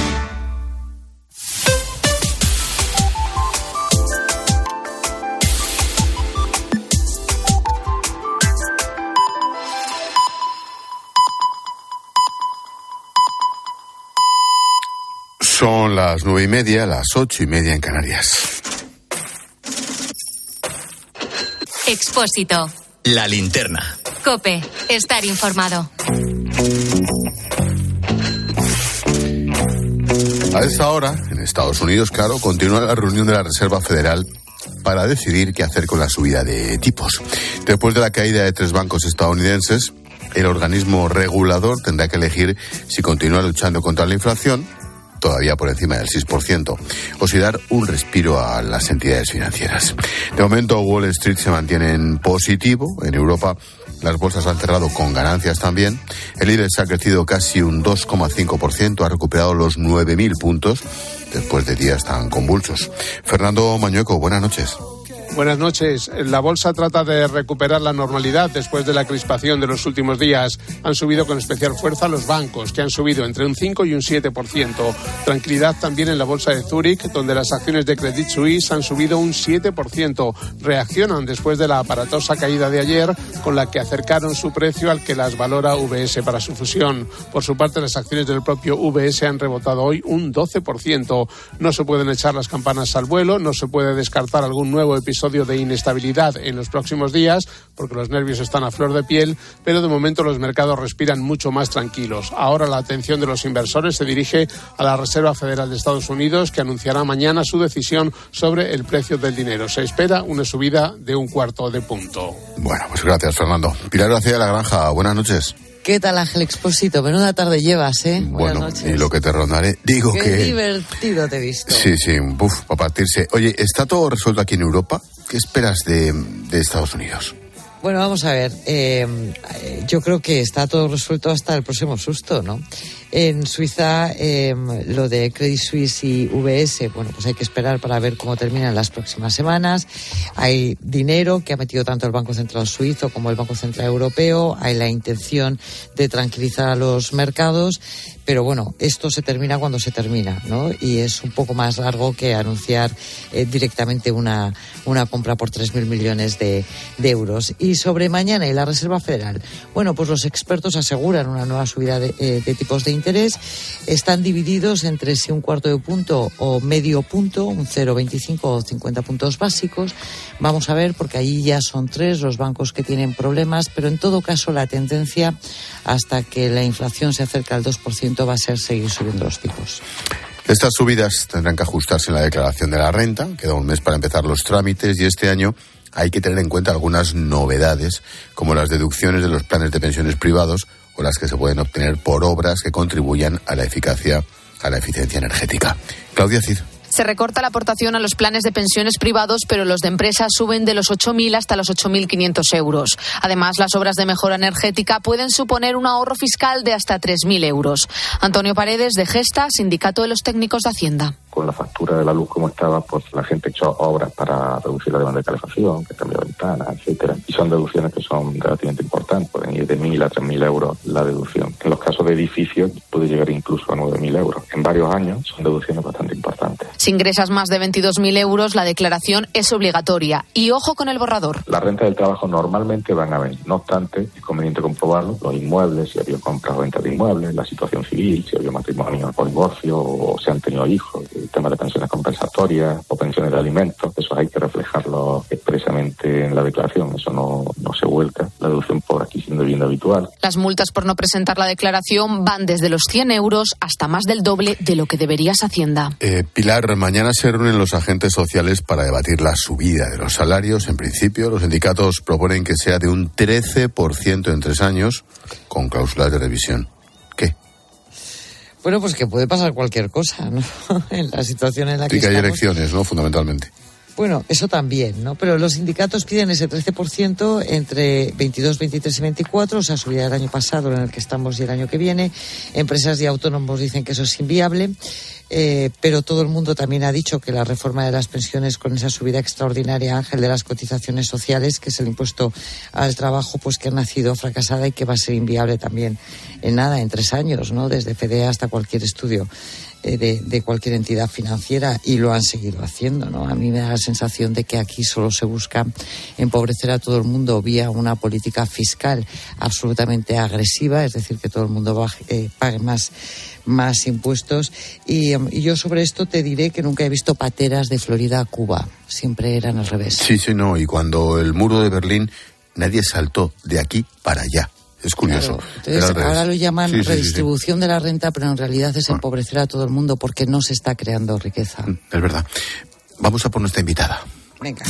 Son las nueve y media, las ocho y media en Canarias. Expósito. La linterna. COPE. Estar informado. A esta hora, en Estados Unidos, claro, continúa la reunión de la Reserva Federal para decidir qué hacer con la subida de tipos. Después de la caída de tres bancos estadounidenses, el organismo regulador tendrá que elegir si continúa luchando contra la inflación, todavía por encima del seis por ciento, o si dar un respiro a las entidades financieras. De momento, Wall Street se mantiene en positivo. En Europa, las bolsas han cerrado con ganancias también. El IBEX ha crecido casi un dos coma cinco por ciento, ha recuperado los nueve mil puntos después de días tan convulsos. Fernando Mañueco, buenas noches. Buenas noches. La bolsa trata de recuperar la normalidad después de la crispación de los últimos días. Han subido con especial fuerza los bancos, que han subido entre un cinco y un siete por ciento. Tranquilidad también en la bolsa de Zúrich, donde las acciones de Credit Suisse han subido un siete por ciento. Reaccionan después de la aparatosa caída de ayer, con la que acercaron su precio al que las valora U B S para su fusión. Por su parte, las acciones del propio U B S han rebotado hoy un doce por ciento. No se pueden echar las campanas al vuelo, no se puede descartar algún nuevo episodio de inestabilidad en los próximos días, porque los nervios están a flor de piel, pero de momento los mercados respiran mucho más tranquilos. Ahora la atención de los inversores se dirige a la Reserva Federal de Estados Unidos, que anunciará mañana su decisión sobre el precio del dinero. Se espera una subida de un cuarto de punto. Bueno, pues gracias, Fernando. Pilar García de la Granja, buenas noches. ¿Qué tal, Ángel Expósito? Menuda tarde llevas, ¿eh? Bueno, buenas noches. Y lo que te rondaré, digo Qué que... Qué divertido te he visto. Sí, sí, buf, para partirse. Oye, ¿está todo resuelto aquí en Europa? ¿Qué esperas de, de Estados Unidos? Bueno, vamos a ver. Eh, yo creo que está todo resuelto hasta el próximo susto, ¿no? En Suiza, eh, lo de Credit Suisse y U B S, bueno, pues hay que esperar para ver cómo terminan las próximas semanas. Hay dinero que ha metido tanto el Banco Central Suizo como el Banco Central Europeo. Hay la intención de tranquilizar a los mercados. Pero bueno, esto se termina cuando se termina, ¿no? Y es un poco más largo que anunciar eh, directamente una, una compra por tres mil millones de, de euros. Y sobre mañana y la Reserva Federal, bueno, pues los expertos aseguran una nueva subida de, eh, de tipos de interés. Están divididos entre si un cuarto de punto o medio punto, un cero coma veinticinco o cincuenta puntos básicos. Vamos a ver, porque ahí ya son tres los bancos que tienen problemas, pero en todo caso la tendencia hasta que la inflación se acerque al dos por ciento va a ser seguir subiendo los tipos. Estas subidas tendrán que ajustarse en la declaración de la renta. Queda un mes para empezar los trámites y este año hay que tener en cuenta algunas novedades, como las deducciones de los planes de pensiones privados o las que se pueden obtener por obras que contribuyan a la eficacia, a la eficiencia energética. Claudia Cid. Se recorta la aportación a los planes de pensiones privados, pero los de empresas suben de los ocho mil hasta los ocho mil quinientos euros. Además, las obras de mejora energética pueden suponer un ahorro fiscal de hasta tres mil euros. Antonio Paredes, de Gesta, Sindicato de los Técnicos de Hacienda. Con la factura de la luz como estaba, pues la gente ha hecho obras para reducir la demanda de calefacción, que cambia ventanas, etcétera. Y son deducciones que son relativamente importantes, pueden ir de mil a tres mil euros la deducción. En los casos de edificios puede llegar incluso a nueve mil euros. En varios años son deducciones bastante importantes. Si ingresas más de veintidós mil euros, la declaración es obligatoria. Y ojo con el borrador. Las rentas del trabajo normalmente van a venir. No obstante, es conveniente comprobarlo. Los inmuebles, si ha habido compras o ventas de inmuebles, la situación civil, si ha habido matrimonio o divorcio, o se han tenido hijos, el tema de pensiones compensatorias o pensiones de alimentos. Eso hay que reflejarlo expresamente en la declaración. Eso no, no se vuelca. La deducción por adquisición de vivienda habitual. Las multas por no presentar la declaración van desde los cien euros hasta más del doble de lo que deberías Hacienda. Eh, Pilar, mañana se reúnen los agentes sociales para debatir la subida de los salarios. En principio, los sindicatos proponen que sea de un trece por ciento en tres años, con cláusulas de revisión. ¿Qué? Bueno, pues que puede pasar cualquier cosa, ¿no? En la situación en la que y que hay estamos. elecciones, ¿no? Fundamentalmente. Bueno, eso también, ¿no? Pero los sindicatos piden ese trece por ciento entre veintidós, veintitrés y veinticuatro, o sea, subida del año pasado en el que estamos y el año que viene. Empresas y autónomos dicen que eso es inviable, eh, pero todo el mundo también ha dicho que la reforma de las pensiones con esa subida extraordinaria, Ángel, de las cotizaciones sociales, que es el impuesto al trabajo, pues que ha nacido fracasada y que va a ser inviable también en nada, en tres años, ¿no? Desde Fedea hasta cualquier estudio De, de cualquier entidad financiera, y lo han seguido haciendo, ¿no? A mí me da la sensación de que aquí solo se busca empobrecer a todo el mundo vía una política fiscal absolutamente agresiva, es decir, que todo el mundo baje, eh, pague más, más impuestos. Y, y yo sobre esto te diré que nunca he visto pateras de Florida a Cuba, siempre eran al revés. Sí, sí, no, y cuando el muro de Berlín, nadie saltó de aquí para allá. Es curioso. Claro. Entonces, ahora lo llaman sí, redistribución sí, sí, sí. de la renta, pero en realidad es empobrecer a todo el mundo porque no se está creando riqueza. Es verdad. Vamos a por nuestra invitada. Venga.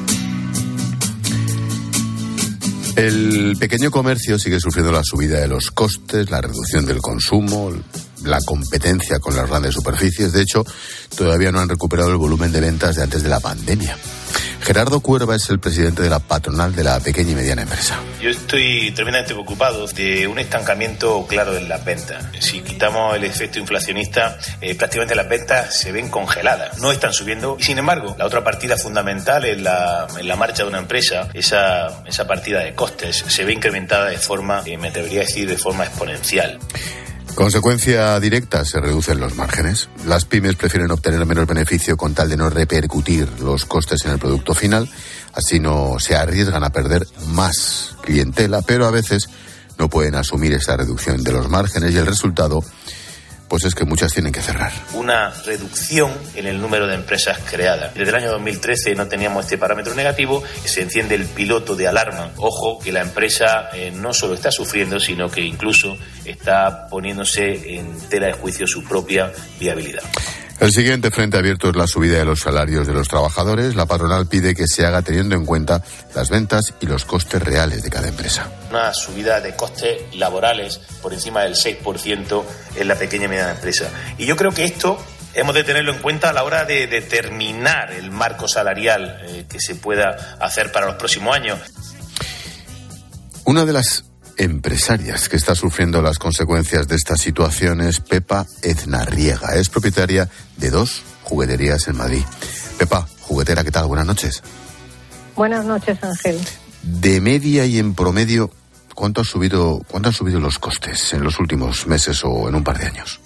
El pequeño comercio sigue sufriendo la subida de los costes, la reducción del consumo, la competencia con las grandes superficies. De hecho, todavía no han recuperado el volumen de ventas de antes de la pandemia. Gerardo Cuerva es el presidente de la patronal de la pequeña y mediana empresa. Yo estoy tremendamente preocupado de un estancamiento claro en las ventas. Si quitamos el efecto inflacionista, eh, prácticamente las ventas se ven congeladas, no están subiendo. Y sin embargo, la otra partida fundamental en la, en la marcha de una empresa, esa, esa partida de costes, se ve incrementada de forma, eh, me atrevería a decir, de forma exponencial. Consecuencia directa, se reducen los márgenes. Las pymes prefieren obtener menos beneficio con tal de no repercutir los costes en el producto final. Así no se arriesgan a perder más clientela, pero a veces no pueden asumir esa reducción de los márgenes y el resultado, pues es que muchas tienen que cerrar. Una reducción en el número de empresas creadas. Desde el año dos mil trece no teníamos este parámetro negativo, se enciende el piloto de alarma. Ojo, que la empresa eh, no solo está sufriendo, sino que incluso está poniéndose en tela de juicio su propia viabilidad. El siguiente frente abierto es la subida de los salarios de los trabajadores. La patronal pide que se haga teniendo en cuenta las ventas y los costes reales de cada empresa. Una subida de costes laborales por encima del seis por ciento en la pequeña y mediana empresa. Y yo creo que esto hemos de tenerlo en cuenta a la hora de determinar el marco salarial eh, que se pueda hacer para los próximos años. Una de las empresarias que está sufriendo las consecuencias de esta situación es Pepa Eznarriega. Es propietaria de dos jugueterías en Madrid. Pepa, juguetera, ¿qué tal? Buenas noches. Buenas noches, Ángel. De media y en promedio, ¿cuánto han subido, cuánto han subido los costes en los últimos meses o en un par de años?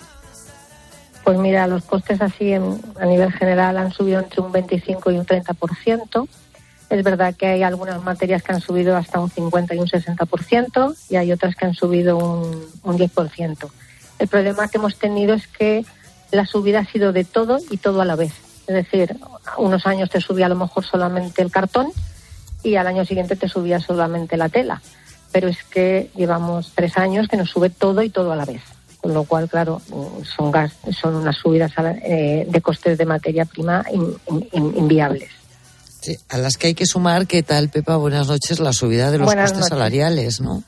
Pues mira, los costes así en, a nivel general han subido entre un veinticinco y un treinta por ciento. Es verdad que hay algunas materias que han subido hasta un cincuenta y un sesenta por ciento y hay otras que han subido un, un diez por ciento. El problema que hemos tenido es que la subida ha sido de todo y todo a la vez. Es decir, unos años te subía a lo mejor solamente el cartón y al año siguiente te subía solamente la tela. Pero es que llevamos tres años que nos sube todo y todo a la vez. Con lo cual, claro, son, gas, son unas subidas eh, de costes de materia prima in, in, inviables. Sí, a las que hay que sumar, ¿qué tal, Pepa? Buenas noches, la subida de los Buenas costes noches. salariales, ¿no?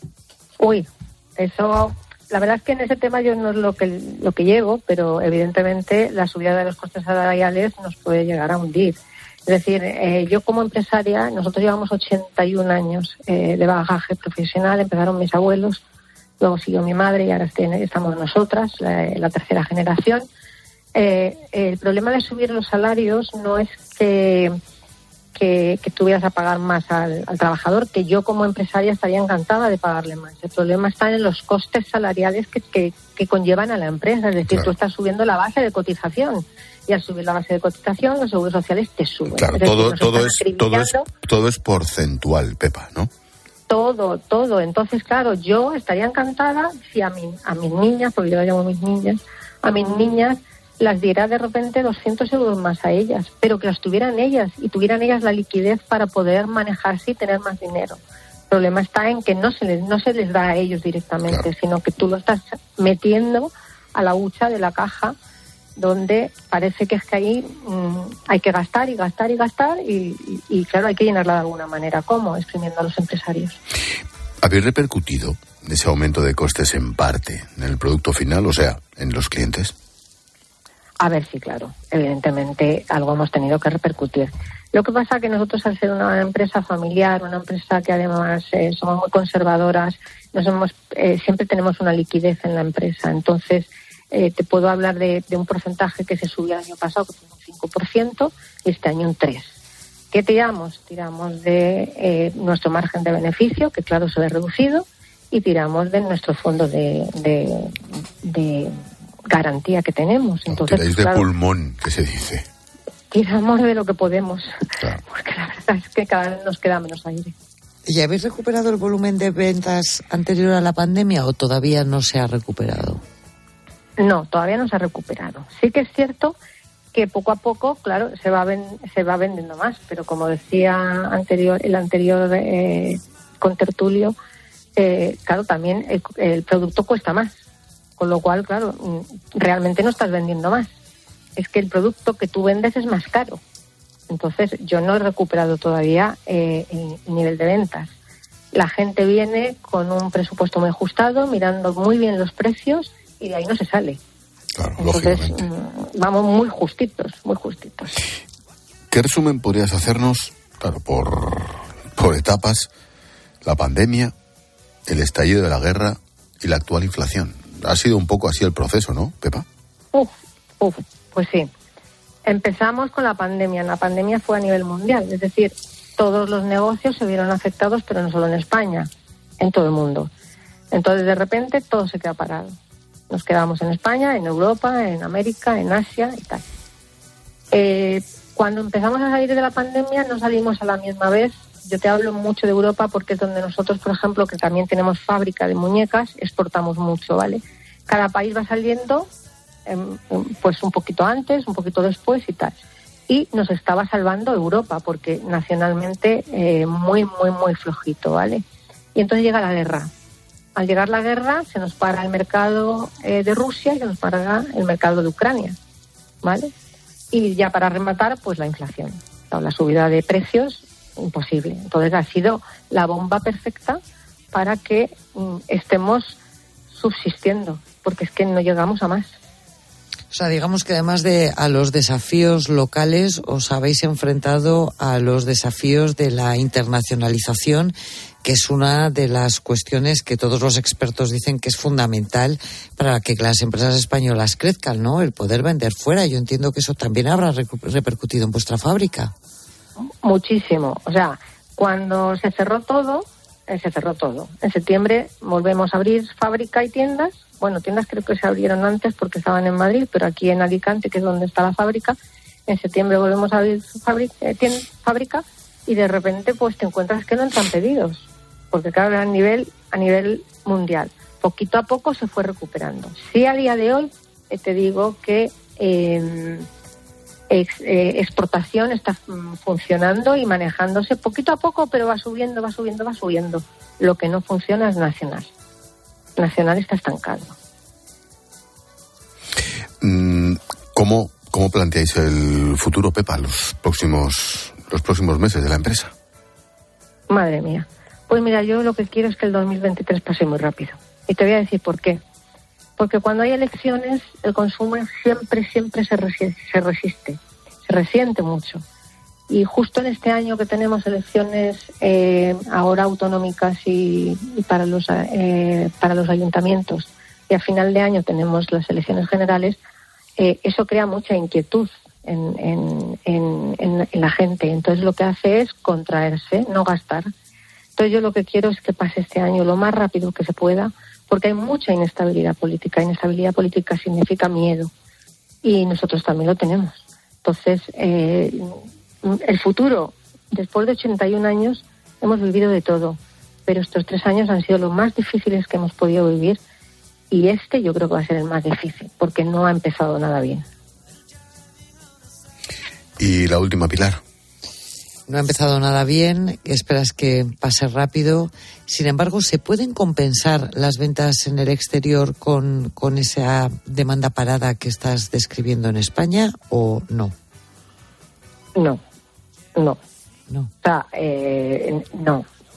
Uy, eso, la verdad es que en ese tema yo no es lo que lo que llevo, pero evidentemente la subida de los costes salariales nos puede llegar a hundir. Es decir, eh, yo como empresaria, nosotros llevamos ochenta y un años eh, de bagaje profesional, empezaron mis abuelos, luego siguió mi madre y ahora estamos nosotras, la, la tercera generación. Eh, el problema de subir los salarios no es que Que, que tuvieras a pagar más al, al trabajador, que yo como empresaria estaría encantada de pagarle más. El problema está en los costes salariales que, que, que conllevan a la empresa. Es decir, claro, tú estás subiendo la base de cotización y al subir la base de cotización los seguros sociales te suben. Claro, es todo, decir, todo, es, todo, es, todo es porcentual, Pepa, ¿no? Todo, todo. Entonces, claro, yo estaría encantada si a, mi, a mis niñas, porque yo las llamo mis niñas, a mis niñas las diera de repente doscientos euros más a ellas, pero que las tuvieran ellas y tuvieran ellas la liquidez para poder manejarse y tener más dinero. El problema está en que no se les, no se les da a ellos directamente, claro, sino que tú lo estás metiendo a la hucha de la caja, donde parece que es que ahí mmm, hay que gastar y gastar y gastar y, y, y claro, hay que llenarla de alguna manera. ¿Cómo? Exprimiendo a los empresarios. ¿Habéis repercutido ese aumento de costes en parte en el producto final, o sea, en los clientes? A ver, sí, claro. Evidentemente algo hemos tenido que repercutir. Lo que pasa es que nosotros, al ser una empresa familiar, una empresa que además eh, somos muy conservadoras, nos hemos, eh, siempre tenemos una liquidez en la empresa. Entonces, eh, te puedo hablar de, de un porcentaje que se subió el año pasado, que fue un cinco por ciento, y este año un tres por ciento. ¿Qué tiramos? Tiramos de eh, nuestro margen de beneficio, que claro se ve reducido, y tiramos de nuestro fondo de, de, de garantía que tenemos. Entonces, tiráis de claro, pulmón, que se dice. Tiramos de lo que podemos, claro. Porque la verdad es que cada vez nos queda menos aire. ¿Y habéis recuperado el volumen de ventas anterior a la pandemia o todavía no se ha recuperado? No, todavía no se ha recuperado. Sí que es cierto que poco a poco, claro, se va ven, se va vendiendo más, pero como decía anterior el anterior eh, contertulio, eh, claro, también el, el producto cuesta más, con lo cual, claro, realmente no estás vendiendo más. Es que el producto que tú vendes es más caro. Entonces, yo no he recuperado todavía eh, el, el nivel de ventas. La gente viene con un presupuesto muy ajustado, mirando muy bien los precios y de ahí no se sale. Claro, entonces, lógicamente. Vamos muy justitos, muy justitos. ¿Qué resumen podrías hacernos, claro, por, por etapas, la pandemia, el estallido de la guerra y la actual inflación? Ha sido un poco así el proceso, ¿no, Pepa? Uf, uf, pues sí. Empezamos con la pandemia. La pandemia fue a nivel mundial, es decir, todos los negocios se vieron afectados, pero no solo en España, en todo el mundo. Entonces, de repente, todo se queda parado. Nos quedamos en España, en Europa, en América, en Asia y tal. Eh, cuando empezamos a salir de la pandemia, no salimos a la misma vez. Yo te hablo mucho de Europa porque es donde nosotros, por ejemplo, que también tenemos fábrica de muñecas, exportamos mucho, ¿vale? Cada país va saliendo, eh, pues un poquito antes, un poquito después y tal. Y nos estaba salvando Europa porque nacionalmente eh, muy, muy, muy flojito, ¿vale? Y entonces llega la guerra. Al llegar la guerra, se nos para el mercado eh, de Rusia y se nos para el mercado de Ucrania, ¿vale? Y ya para rematar, pues la inflación. O la subida de precios, imposible. Entonces ha sido la bomba perfecta para que mm, estemos subsistiendo, porque es que no llegamos a más. O sea, digamos que además de a los desafíos locales, os habéis enfrentado a los desafíos de la internacionalización, que es una de las cuestiones que todos los expertos dicen que es fundamental para que las empresas españolas crezcan, ¿no? El poder vender fuera. Yo entiendo que eso también habrá repercutido en vuestra fábrica. Muchísimo. O sea, cuando se cerró todo, eh, se cerró todo. En septiembre volvemos a abrir fábrica y tiendas. Bueno, tiendas creo que se abrieron antes porque estaban en Madrid, pero aquí en Alicante, que es donde está la fábrica, en septiembre volvemos a abrir fábrica, eh, tienda, fábrica y de repente pues te encuentras que no entran pedidos. Porque claro, a nivel, a nivel mundial. Poquito a poco se fue recuperando. Sí, a día de hoy eh, te digo que eh, ex, eh, exportación está mm, funcionando y manejándose poquito a poco, pero va subiendo, va subiendo, va subiendo. Lo que no funciona es nacional. Nacional está estancado. ¿Cómo, cómo planteáis el futuro, Pepa, los próximos, los próximos meses de la empresa? Madre mía. Pues mira, yo lo que quiero es que el dos mil veintitrés pase muy rápido. Y te voy a decir por qué. Porque cuando hay elecciones, el consumo siempre, siempre se resiste, se resiste, se resiente mucho. Y justo en este año que tenemos elecciones eh, ahora autonómicas y, y para los eh, para los ayuntamientos, y a final de año tenemos las elecciones generales, eh, eso crea mucha inquietud en, en, en, en, en la gente. Entonces lo que hace es contraerse, no gastar. Entonces yo lo que quiero es que pase este año lo más rápido que se pueda, porque hay mucha inestabilidad política. Inestabilidad política significa miedo y nosotros también lo tenemos. Entonces, eh, el futuro, después de ochenta y un años, hemos vivido de todo, pero estos tres años han sido los más difíciles que hemos podido vivir y este yo creo que va a ser el más difícil, porque no ha empezado nada bien. Y la última, Pilar. No ha empezado nada bien, esperas que pase rápido. Sin embargo, ¿se pueden compensar las ventas en el exterior con, con esa demanda parada que estás describiendo en España o no? No, no. No. O sea, eh, no.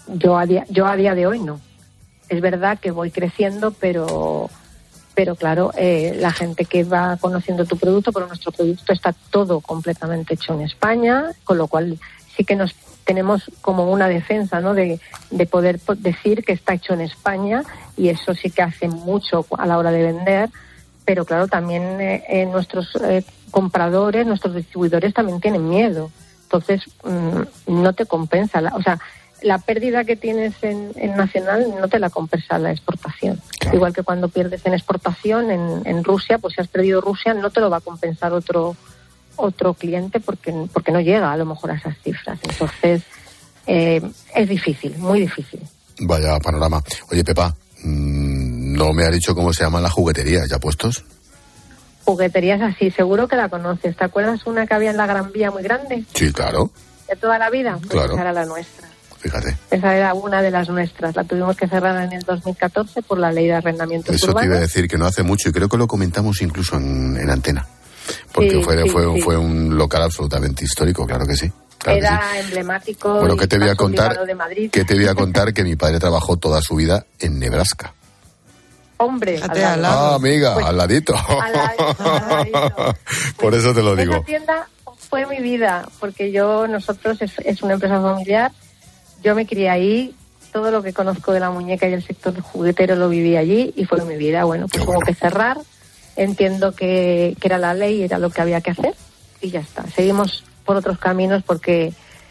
yo a día, yo a día de hoy no. Es verdad que voy creciendo, pero pero claro, eh, la gente que va conociendo tu producto, pero nuestro producto está todo completamente hecho en España, con lo cual sí que nos tenemos como una defensa, ¿no? de, de poder decir que está hecho en España, y eso sí que hace mucho a la hora de vender, pero claro, también eh, eh, nuestros eh, compradores, nuestros distribuidores también tienen miedo, entonces mmm, no te compensa, la, o sea, la pérdida que tienes en, en nacional no te la compensa la exportación. Claro. Igual que cuando pierdes en exportación en, en Rusia, pues si has perdido Rusia no te lo va a compensar otro otro cliente porque porque no llega a lo mejor a esas cifras. Entonces eh, es difícil, muy difícil. Vaya panorama. Oye, Pepa, mmm, no me ha dicho cómo se llama la juguetería, ¿ya puestos? Jugueterías así, seguro que la conoces. ¿Te acuerdas una que había en la Gran Vía muy grande? Sí, claro. ¿De toda la vida? Pues claro. Esa era la nuestra. Fíjate. Esa era una de las nuestras. La tuvimos que cerrar en el dos mil catorce por la ley de arrendamientos Eso urbanos. te iba a decir, que no hace mucho, y creo que lo comentamos incluso en, en Antena. Porque Sí, fue, sí, fue, sí. fue un local absolutamente histórico, claro que sí. Claro Era que sí. emblemático. Bueno, y ¿qué te voy a más contar? obligado de Madrid. ¿Qué te voy a contar? Que mi padre trabajó toda su vida en Nebraska. Hombre, al al lado. Ah, amiga, Pues, al ladito. al ladito, al ladito. Por eso te lo digo. Esa tienda fue mi vida, porque yo, nosotros, es, es una empresa familiar, yo me crié ahí, todo lo que conozco de la muñeca y el sector juguetero lo viví allí y fue mi vida. Bueno, pues hubo que cerrar, entiendo que, que era la ley, era lo que había que hacer y ya está. Seguimos por otros caminos porque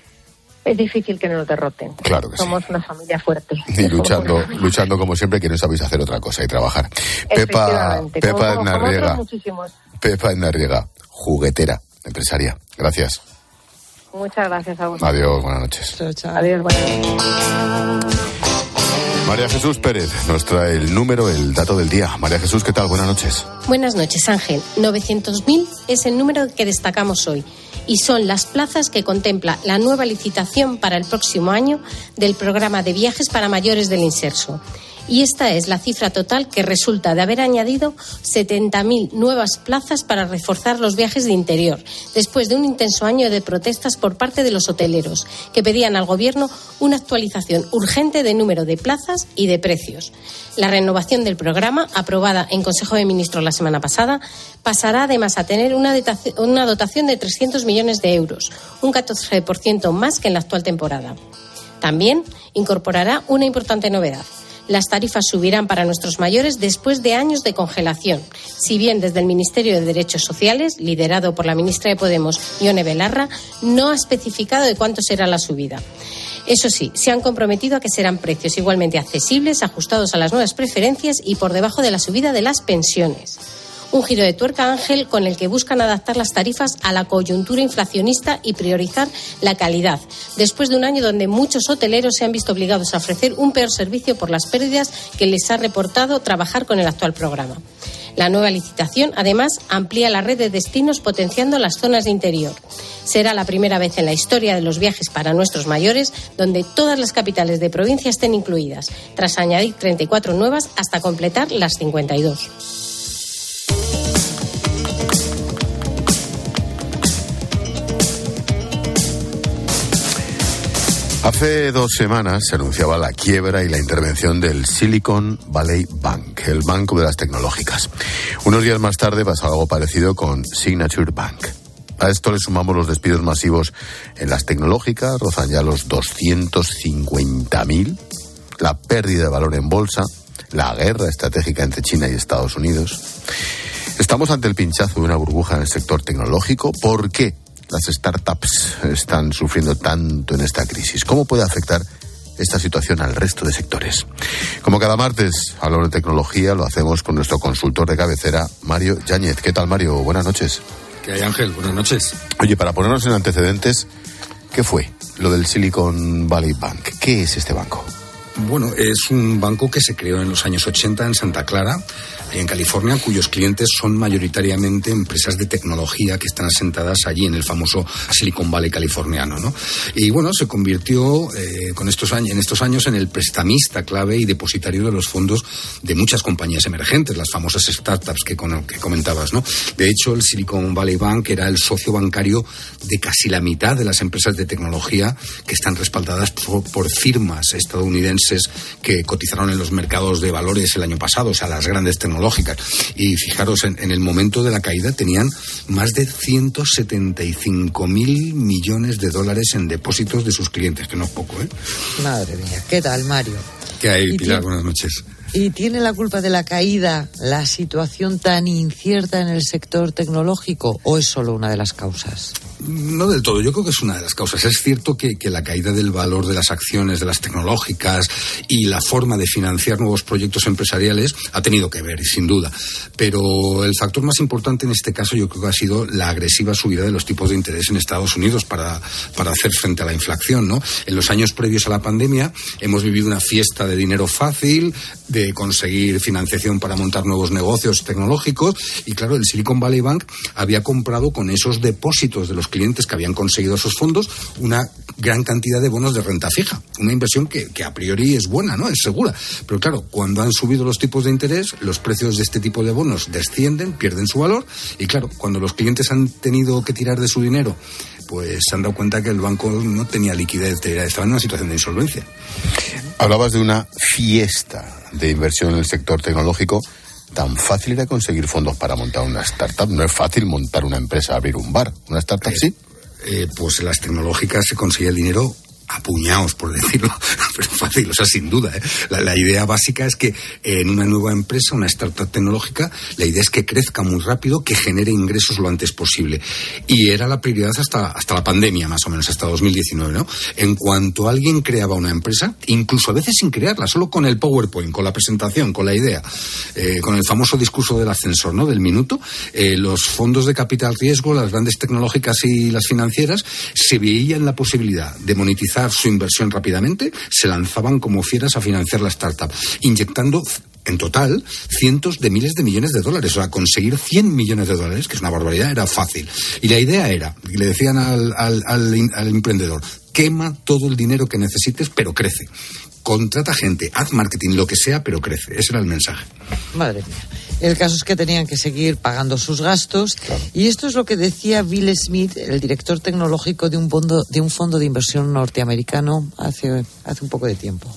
es difícil que no nos derroten. Claro que Somos una familia fuerte. Y luchando, luchando como siempre, que no sabéis hacer otra cosa y trabajar. Pepa, Efectivamente, Pepa como- como otros Narriega, muchísimos. Pepa Narriega, juguetera, empresaria. Gracias. Muchas gracias a vosotros. Adiós, buenas noches. Adiós, buenas noches. María Jesús Pérez nos trae el número, el dato del día. María Jesús, ¿qué tal? Buenas noches. Buenas noches, Ángel. novecientos mil es el número que destacamos hoy y son las plazas que contempla la nueva licitación para el próximo año del programa de viajes para mayores del Inserso. Y esta es la cifra total que resulta de haber añadido setenta mil nuevas plazas para reforzar los viajes de interior, después de un intenso año de protestas por parte de los hoteleros, que pedían al Gobierno una actualización urgente de número de plazas y de precios. La renovación del programa, aprobada en Consejo de Ministros la semana pasada, pasará además a tener una dotación, una dotación de trescientos millones de euros, un catorce por ciento más que en la actual temporada. También incorporará una importante novedad. Las tarifas subirán para nuestros mayores después de años de congelación. Si bien desde el Ministerio de Derechos Sociales, liderado por la ministra de Podemos, Ione Belarra, no ha especificado de cuánto será la subida. Eso sí, se han comprometido a que serán precios igualmente accesibles, ajustados a las nuevas preferencias y por debajo de la subida de las pensiones. Un giro de tuerca, Ángel, con el que buscan adaptar las tarifas a la coyuntura inflacionista y priorizar la calidad, después de un año donde muchos hoteleros se han visto obligados a ofrecer un peor servicio por las pérdidas que les ha reportado trabajar con el actual programa. La nueva licitación, además, amplía la red de destinos potenciando las zonas de interior. Será la primera vez en la historia de los viajes para nuestros mayores donde todas las capitales de provincia estén incluidas, tras añadir treinta y cuatro nuevas hasta completar las cincuenta y dos. Hace dos semanas se anunciaba la quiebra y la intervención del Silicon Valley Bank, el banco de las tecnológicas. Unos días más tarde pasó algo parecido con Signature Bank. A esto le sumamos los despidos masivos en las tecnológicas, rozan ya los doscientos cincuenta mil, la pérdida de valor en bolsa, la guerra estratégica entre China y Estados Unidos. Estamos ante el pinchazo de una burbuja en el sector tecnológico. ¿Por qué las startups están sufriendo tanto en esta crisis? ¿Cómo puede afectar esta situación al resto de sectores? Como cada martes hablamos de tecnología, lo hacemos con nuestro consultor de cabecera, Mario Yáñez. ¿Qué tal, Mario? Buenas noches. ¿Qué hay, Ángel? Buenas noches. Oye, para ponernos en antecedentes, ¿qué fue lo del Silicon Valley Bank? ¿Qué es este banco? Bueno, es un banco que se creó en los años ochenta en Santa Clara, en California, cuyos clientes son mayoritariamente empresas de tecnología que están asentadas allí en el famoso Silicon Valley californiano, ¿no? Y bueno, se convirtió eh, con estos años, en estos años en el prestamista clave y depositario de los fondos de muchas compañías emergentes, las famosas startups que, con, que comentabas, ¿no? De hecho, el Silicon Valley Bank era el socio bancario de casi la mitad de las empresas de tecnología que están respaldadas por, por firmas estadounidenses que cotizaron en los mercados de valores el año pasado, o sea, las grandes tecnológicas. Y fijaros, en, en el momento de la caída tenían más de ciento setenta y cinco mil millones de dólares en depósitos de sus clientes, que no es poco, ¿eh? Madre mía, ¿qué tal, Mario? ¿Qué hay, Pilar? Tiene... Buenas noches. ¿Y tiene la culpa de la caída la situación tan incierta en el sector tecnológico o es solo una de las causas? No del todo, yo creo que es una de las causas. Es cierto que, que la caída del valor de las acciones de las tecnológicas y la forma de financiar nuevos proyectos empresariales ha tenido que ver, sin duda. Pero el factor más importante en este caso yo creo que ha sido la agresiva subida de los tipos de interés en Estados Unidos para, para hacer frente a la inflación, ¿no? En los años previos a la pandemia hemos vivido una fiesta de dinero fácil, de conseguir financiación para montar nuevos negocios tecnológicos y claro, el Silicon Valley Bank había comprado con esos depósitos de los clientes que habían conseguido esos fondos una gran cantidad de bonos de renta fija, una inversión que, que a priori es buena, ¿no? Es segura, pero claro, cuando han subido los tipos de interés, los precios de este tipo de bonos descienden, pierden su valor y claro, cuando los clientes han tenido que tirar de su dinero, pues se han dado cuenta que el banco no tenía liquidez, estaba en una situación de insolvencia. Hablabas de una fiesta de inversión en el sector tecnológico. ¿Tan fácil era conseguir fondos para montar una startup? No es fácil montar una empresa, abrir un bar. ¿Una startup eh, sí? Eh, pues en las tecnológicas se consigue el dinero a puñados, por decirlo, pero fácil, o sea, sin duda, ¿eh? La, la idea básica es que eh, en una nueva empresa, una startup tecnológica, la idea es que crezca muy rápido, que genere ingresos lo antes posible. Y era la prioridad hasta, hasta la pandemia, más o menos, hasta dos mil diecinueve, ¿no? En cuanto alguien creaba una empresa, incluso a veces sin crearla, solo con el PowerPoint, con la presentación, con la idea, eh, con el famoso discurso del ascensor, ¿no? Del minuto, eh, los fondos de capital riesgo, las grandes tecnológicas y las financieras, se veían la posibilidad de monetizar su inversión rápidamente, se lanzaban como fieras a financiar la startup, inyectando en total cientos de miles de millones de dólares. O sea, conseguir cien millones de dólares, que es una barbaridad, era fácil. Y la idea era, y le decían al, al, al, al emprendedor, quema todo el dinero que necesites, pero crece. Contrata gente, haz marketing, lo que sea, pero crece. Ese era el mensaje. Madre mía. El caso es que tenían que seguir pagando sus gastos. Claro. Y esto es lo que decía Bill Smith, el director tecnológico de un fondo de, un fondo de inversión norteamericano, hace, hace un poco de tiempo.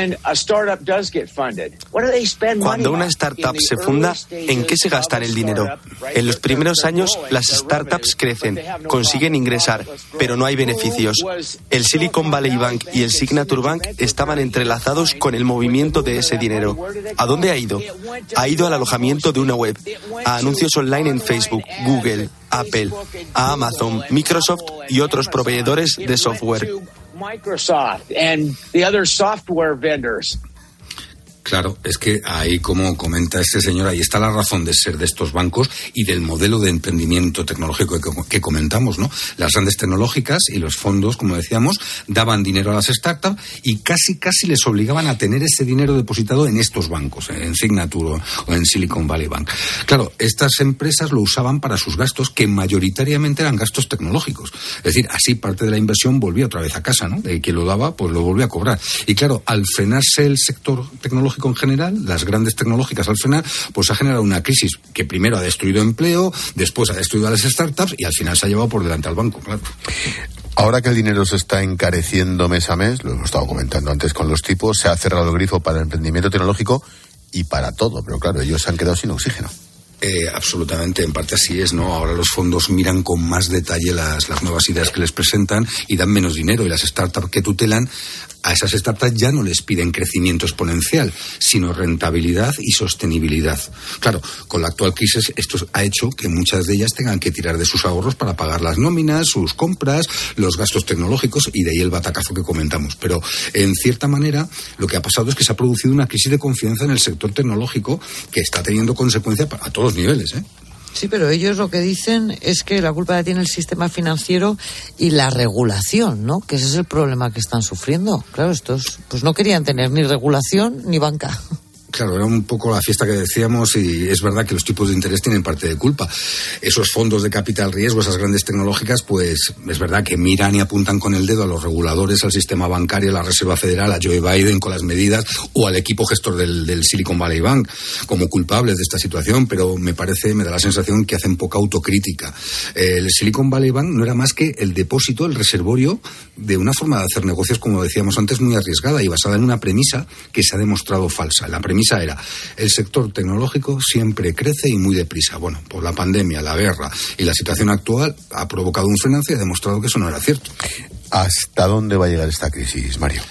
Cuando una startup se funda, ¿en qué se gastan el dinero? En los primeros años, las startups crecen, consiguen ingresar, pero no hay beneficios. El Silicon Valley Bank y el Signature Bank estaban entrelazados con el movimiento de ese dinero. ¿A dónde ha ido? Ha ido al alojamiento de una web, a anuncios online en Facebook, Google, Apple, a Amazon, Microsoft y otros proveedores de software. Microsoft and the other software vendors. Claro, es que ahí, como comenta este señor, ahí está la razón de ser de estos bancos y del modelo de emprendimiento tecnológico que, que comentamos, ¿no? Las grandes tecnológicas y los fondos, como decíamos, daban dinero a las startups y casi, casi les obligaban a tener ese dinero depositado en estos bancos, en Signature o en Silicon Valley Bank. Claro, estas empresas lo usaban para sus gastos, que mayoritariamente eran gastos tecnológicos. Es decir, así parte de la inversión volvía otra vez a casa, ¿no? De quien lo daba, pues lo volvía a cobrar. Y claro, al frenarse el sector tecnológico en general, las grandes tecnológicas al frenar, pues ha generado una crisis que primero ha destruido empleo, después ha destruido a las startups y al final se ha llevado por delante al banco, claro. Ahora que el dinero se está encareciendo mes a mes, lo hemos estado comentando antes con los tipos, se ha cerrado el grifo para el emprendimiento tecnológico y para todo, pero claro, ellos se han quedado sin oxígeno. Eh, absolutamente, en parte así es, ¿no? Ahora los fondos miran con más detalle las, las nuevas ideas que les presentan y dan menos dinero, y las startups que tutelan, a esas startups ya no les piden crecimiento exponencial, sino rentabilidad y sostenibilidad. Claro, con la actual crisis esto ha hecho que muchas de ellas tengan que tirar de sus ahorros para pagar las nóminas, sus compras, los gastos tecnológicos, y de ahí el batacazo que comentamos. Pero, en cierta manera, lo que ha pasado es que se ha producido una crisis de confianza en el sector tecnológico que está teniendo consecuencias a todos los niveles, ¿eh? Sí, pero ellos lo que dicen es que la culpa la tiene el sistema financiero y la regulación, ¿no? Que ese es el problema que están sufriendo. Claro, estos pues no querían tener ni regulación ni banca. Claro, era un poco la fiesta que decíamos y es verdad que los tipos de interés tienen parte de culpa. Esos fondos de capital riesgo, esas grandes tecnológicas, pues es verdad que miran y apuntan con el dedo a los reguladores, al sistema bancario, a la Reserva Federal, a Joe Biden con las medidas o al equipo gestor del, del Silicon Valley Bank como culpables de esta situación, pero me parece, me da la sensación que hacen poca autocrítica. El Silicon Valley Bank no era más que el depósito, el reservorio de una forma de hacer negocios, como decíamos antes, muy arriesgada y basada en una premisa que se ha demostrado falsa. La premisa era, el sector tecnológico siempre crece y muy deprisa. Bueno, por la pandemia, la guerra y la situación actual ha provocado un frenazo y ha demostrado que eso no era cierto. ¿Hasta dónde va a llegar esta crisis, Mario?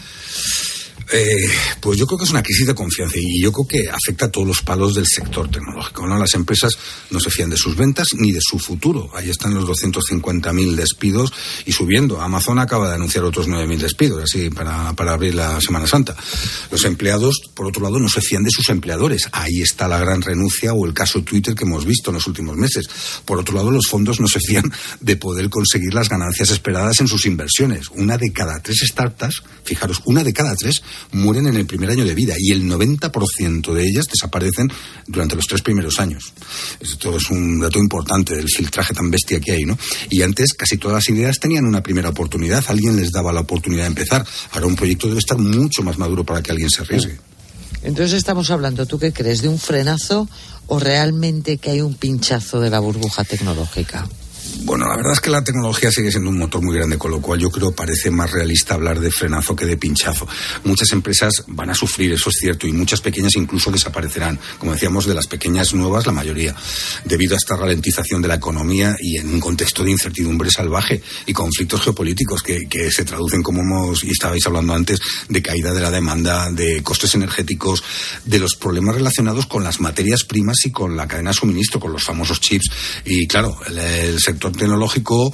Eh, pues yo creo que es una crisis de confianza y yo creo que afecta a todos los palos del sector tecnológico, ¿no? Las empresas no se fían de sus ventas ni de su futuro. Ahí están los doscientos cincuenta mil despidos y subiendo. Amazon acaba de anunciar otros nueve mil despidos, así para, para abrir la Semana Santa. Los empleados, por otro lado, no se fían de sus empleadores. Ahí está la gran renuncia o el caso Twitter que hemos visto en los últimos meses. Por otro lado, los fondos no se fían de poder conseguir las ganancias esperadas en sus inversiones. Una de cada tres startups, fijaros, una de cada tres mueren en el primer año de vida y el noventa por ciento de ellas desaparecen durante los tres primeros años. Esto es un dato importante del filtraje tan bestia que hay, ¿no? Y antes casi todas las ideas tenían una primera oportunidad, alguien les daba la oportunidad de empezar. Ahora un proyecto debe estar mucho más maduro para que alguien se arriesgue. Entonces estamos hablando, ¿tú qué crees? ¿De un frenazo o realmente que hay un pinchazo de la burbuja tecnológica? Bueno, la verdad es que la tecnología sigue siendo un motor muy grande, con lo cual yo creo parece más realista hablar de frenazo que de pinchazo. Muchas empresas van a sufrir, eso es cierto, y muchas pequeñas incluso desaparecerán. Como decíamos, de las pequeñas nuevas, la mayoría, debido a esta ralentización de la economía y en un contexto de incertidumbre salvaje y conflictos geopolíticos que, que se traducen, como hemos y estabais hablando antes, de caída de la demanda, de costes energéticos, de los problemas relacionados con las materias primas y con la cadena de suministro, con los famosos chips. Y claro, el, el sector tecnológico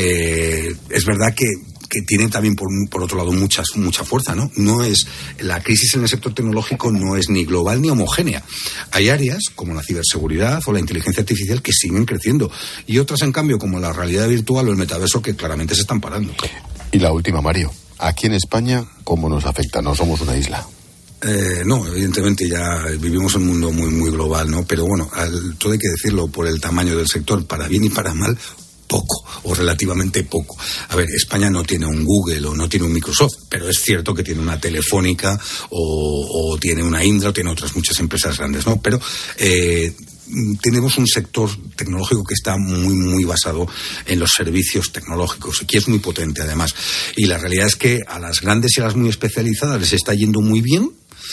eh, es verdad que que tiene también por, por otro lado muchas, mucha fuerza, ¿no? No es, la crisis en el sector tecnológico no es ni global ni homogénea. Hay áreas como la ciberseguridad o la inteligencia artificial que siguen creciendo y otras en cambio como la realidad virtual o el metaverso que claramente se están parando. Y la última, Mario, aquí en España, ¿cómo nos afecta? No somos una isla. Eh, no, evidentemente ya vivimos en un mundo muy muy global, ¿no? Pero bueno, al, todo hay que decirlo, por el tamaño del sector, para bien y para mal, poco, o relativamente poco. A ver, España no tiene un Google o no tiene un Microsoft, pero es cierto que tiene una Telefónica o, o tiene una Indra o tiene otras muchas empresas grandes, ¿no? Pero eh, tenemos un sector tecnológico que está muy, muy basado en los servicios tecnológicos y que es muy potente además. Y la realidad es que a las grandes y a las muy especializadas les está yendo muy bien,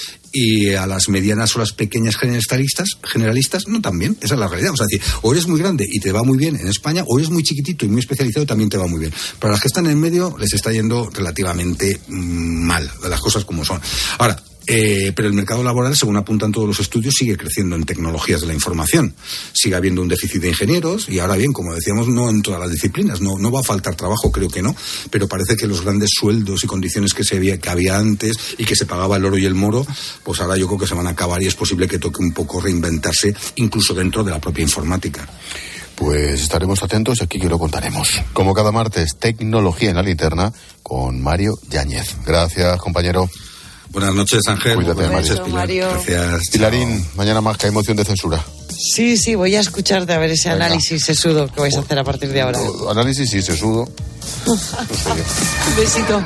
y a las medianas o las pequeñas generalistas, generalistas no tan bien. Esa es la realidad. O sea, decir, o eres muy grande y te va muy bien en España, o eres muy chiquitito y muy especializado y también te va muy bien. Para las que están en medio les está yendo relativamente mmm, mal, las cosas como son. Ahora, Eh, pero el mercado laboral, según apuntan todos los estudios, sigue creciendo en tecnologías de la información. Sigue habiendo un déficit de ingenieros y ahora bien, como decíamos, no en todas las disciplinas, no, no va a faltar trabajo, creo que no, pero parece que los grandes sueldos y condiciones que, se había, que había antes y que se pagaba el oro y el moro, pues ahora yo creo que se van a acabar y es posible que toque un poco reinventarse incluso dentro de la propia informática. Pues estaremos atentos y aquí que lo contaremos. Como cada martes, Tecnología en la Linterna con Mario Yáñez. Gracias, compañero. Buenas noches, Ángel. Cuídate, Buenas noches, Pilar. Mario. Gracias. Pilarín, mañana más que hay moción de censura. Sí, sí, voy a escucharte a ver ese Venga. análisis sesudo que vais a hacer a partir de ahora. Análisis sí, sesudo. No sé yo. Un besito.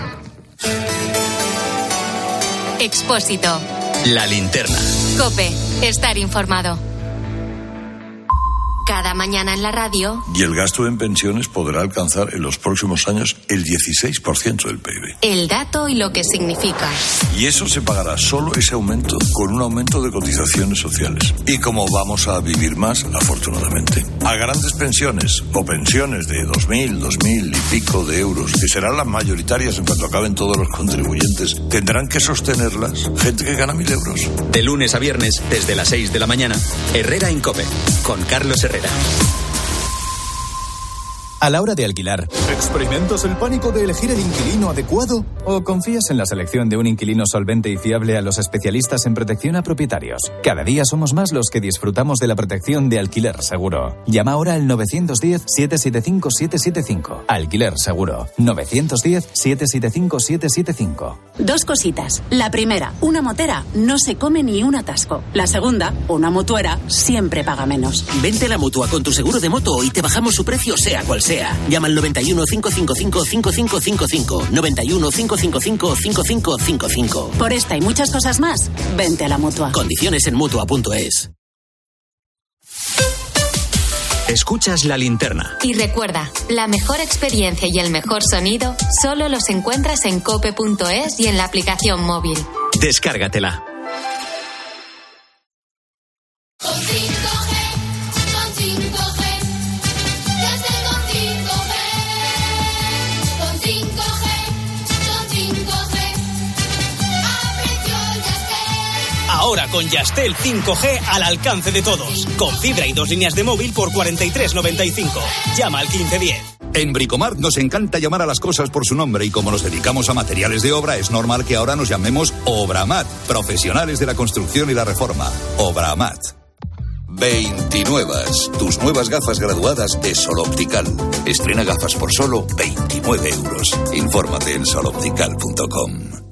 Expósito. La Linterna. COPE. Estar informado. Cada mañana en la radio. Y el gasto en pensiones podrá alcanzar en los próximos años el dieciséis por ciento del P I B. El dato y lo que significa. Y eso se pagará solo ese aumento con un aumento de cotizaciones sociales. Y como vamos a vivir más, afortunadamente. A grandes pensiones o pensiones de dos mil, dos mil y pico de euros, que serán las mayoritarias en cuanto acaben todos los contribuyentes, tendrán que sostenerlas gente que gana mil euros. De lunes a viernes, desde las seis de la mañana, Herrera en COPE, con Carlos Herrera. a la hora de alquilar. ¿Experimentas el pánico de elegir el inquilino adecuado? ¿O confías en la selección de un inquilino solvente y fiable a los especialistas en protección a propietarios? Cada día somos más los que disfrutamos de la protección de Alquiler Seguro. Llama ahora al nueve uno cero, siete siete cinco, siete siete cinco. Alquiler Seguro. nueve uno cero, siete siete cinco, siete siete cinco. Dos cositas. La primera, una motera no se come ni un atasco. La segunda, una mutuera siempre paga menos. Vente a la Mutua con tu seguro de moto y te bajamos su precio sea cual sea. Llama al noventa y uno, cinco cinco cinco, cinco cinco cinco cinco. noventa y uno, cinco cinco cinco, cinco cinco cinco cinco. Por esta y muchas cosas más, vente a la Mutua. Condiciones en Mutua punto es. Escuchas La Linterna. Y recuerda, la mejor experiencia y el mejor sonido solo los encuentras en cope punto es y en la aplicación móvil. Descárgatela. Ahora con Yastel cinco G al alcance de todos. Con fibra y dos líneas de móvil por cuarenta y tres noventa y cinco. Llama al quince diez. En Bricomart nos encanta llamar a las cosas por su nombre y como nos dedicamos a materiales de obra, es normal que ahora nos llamemos Obramat, profesionales de la construcción y la reforma. Obramat. veintinuevas, tus nuevas gafas graduadas de Sol Optical. Estrena gafas por solo veintinueve euros. Infórmate en sol optical punto com.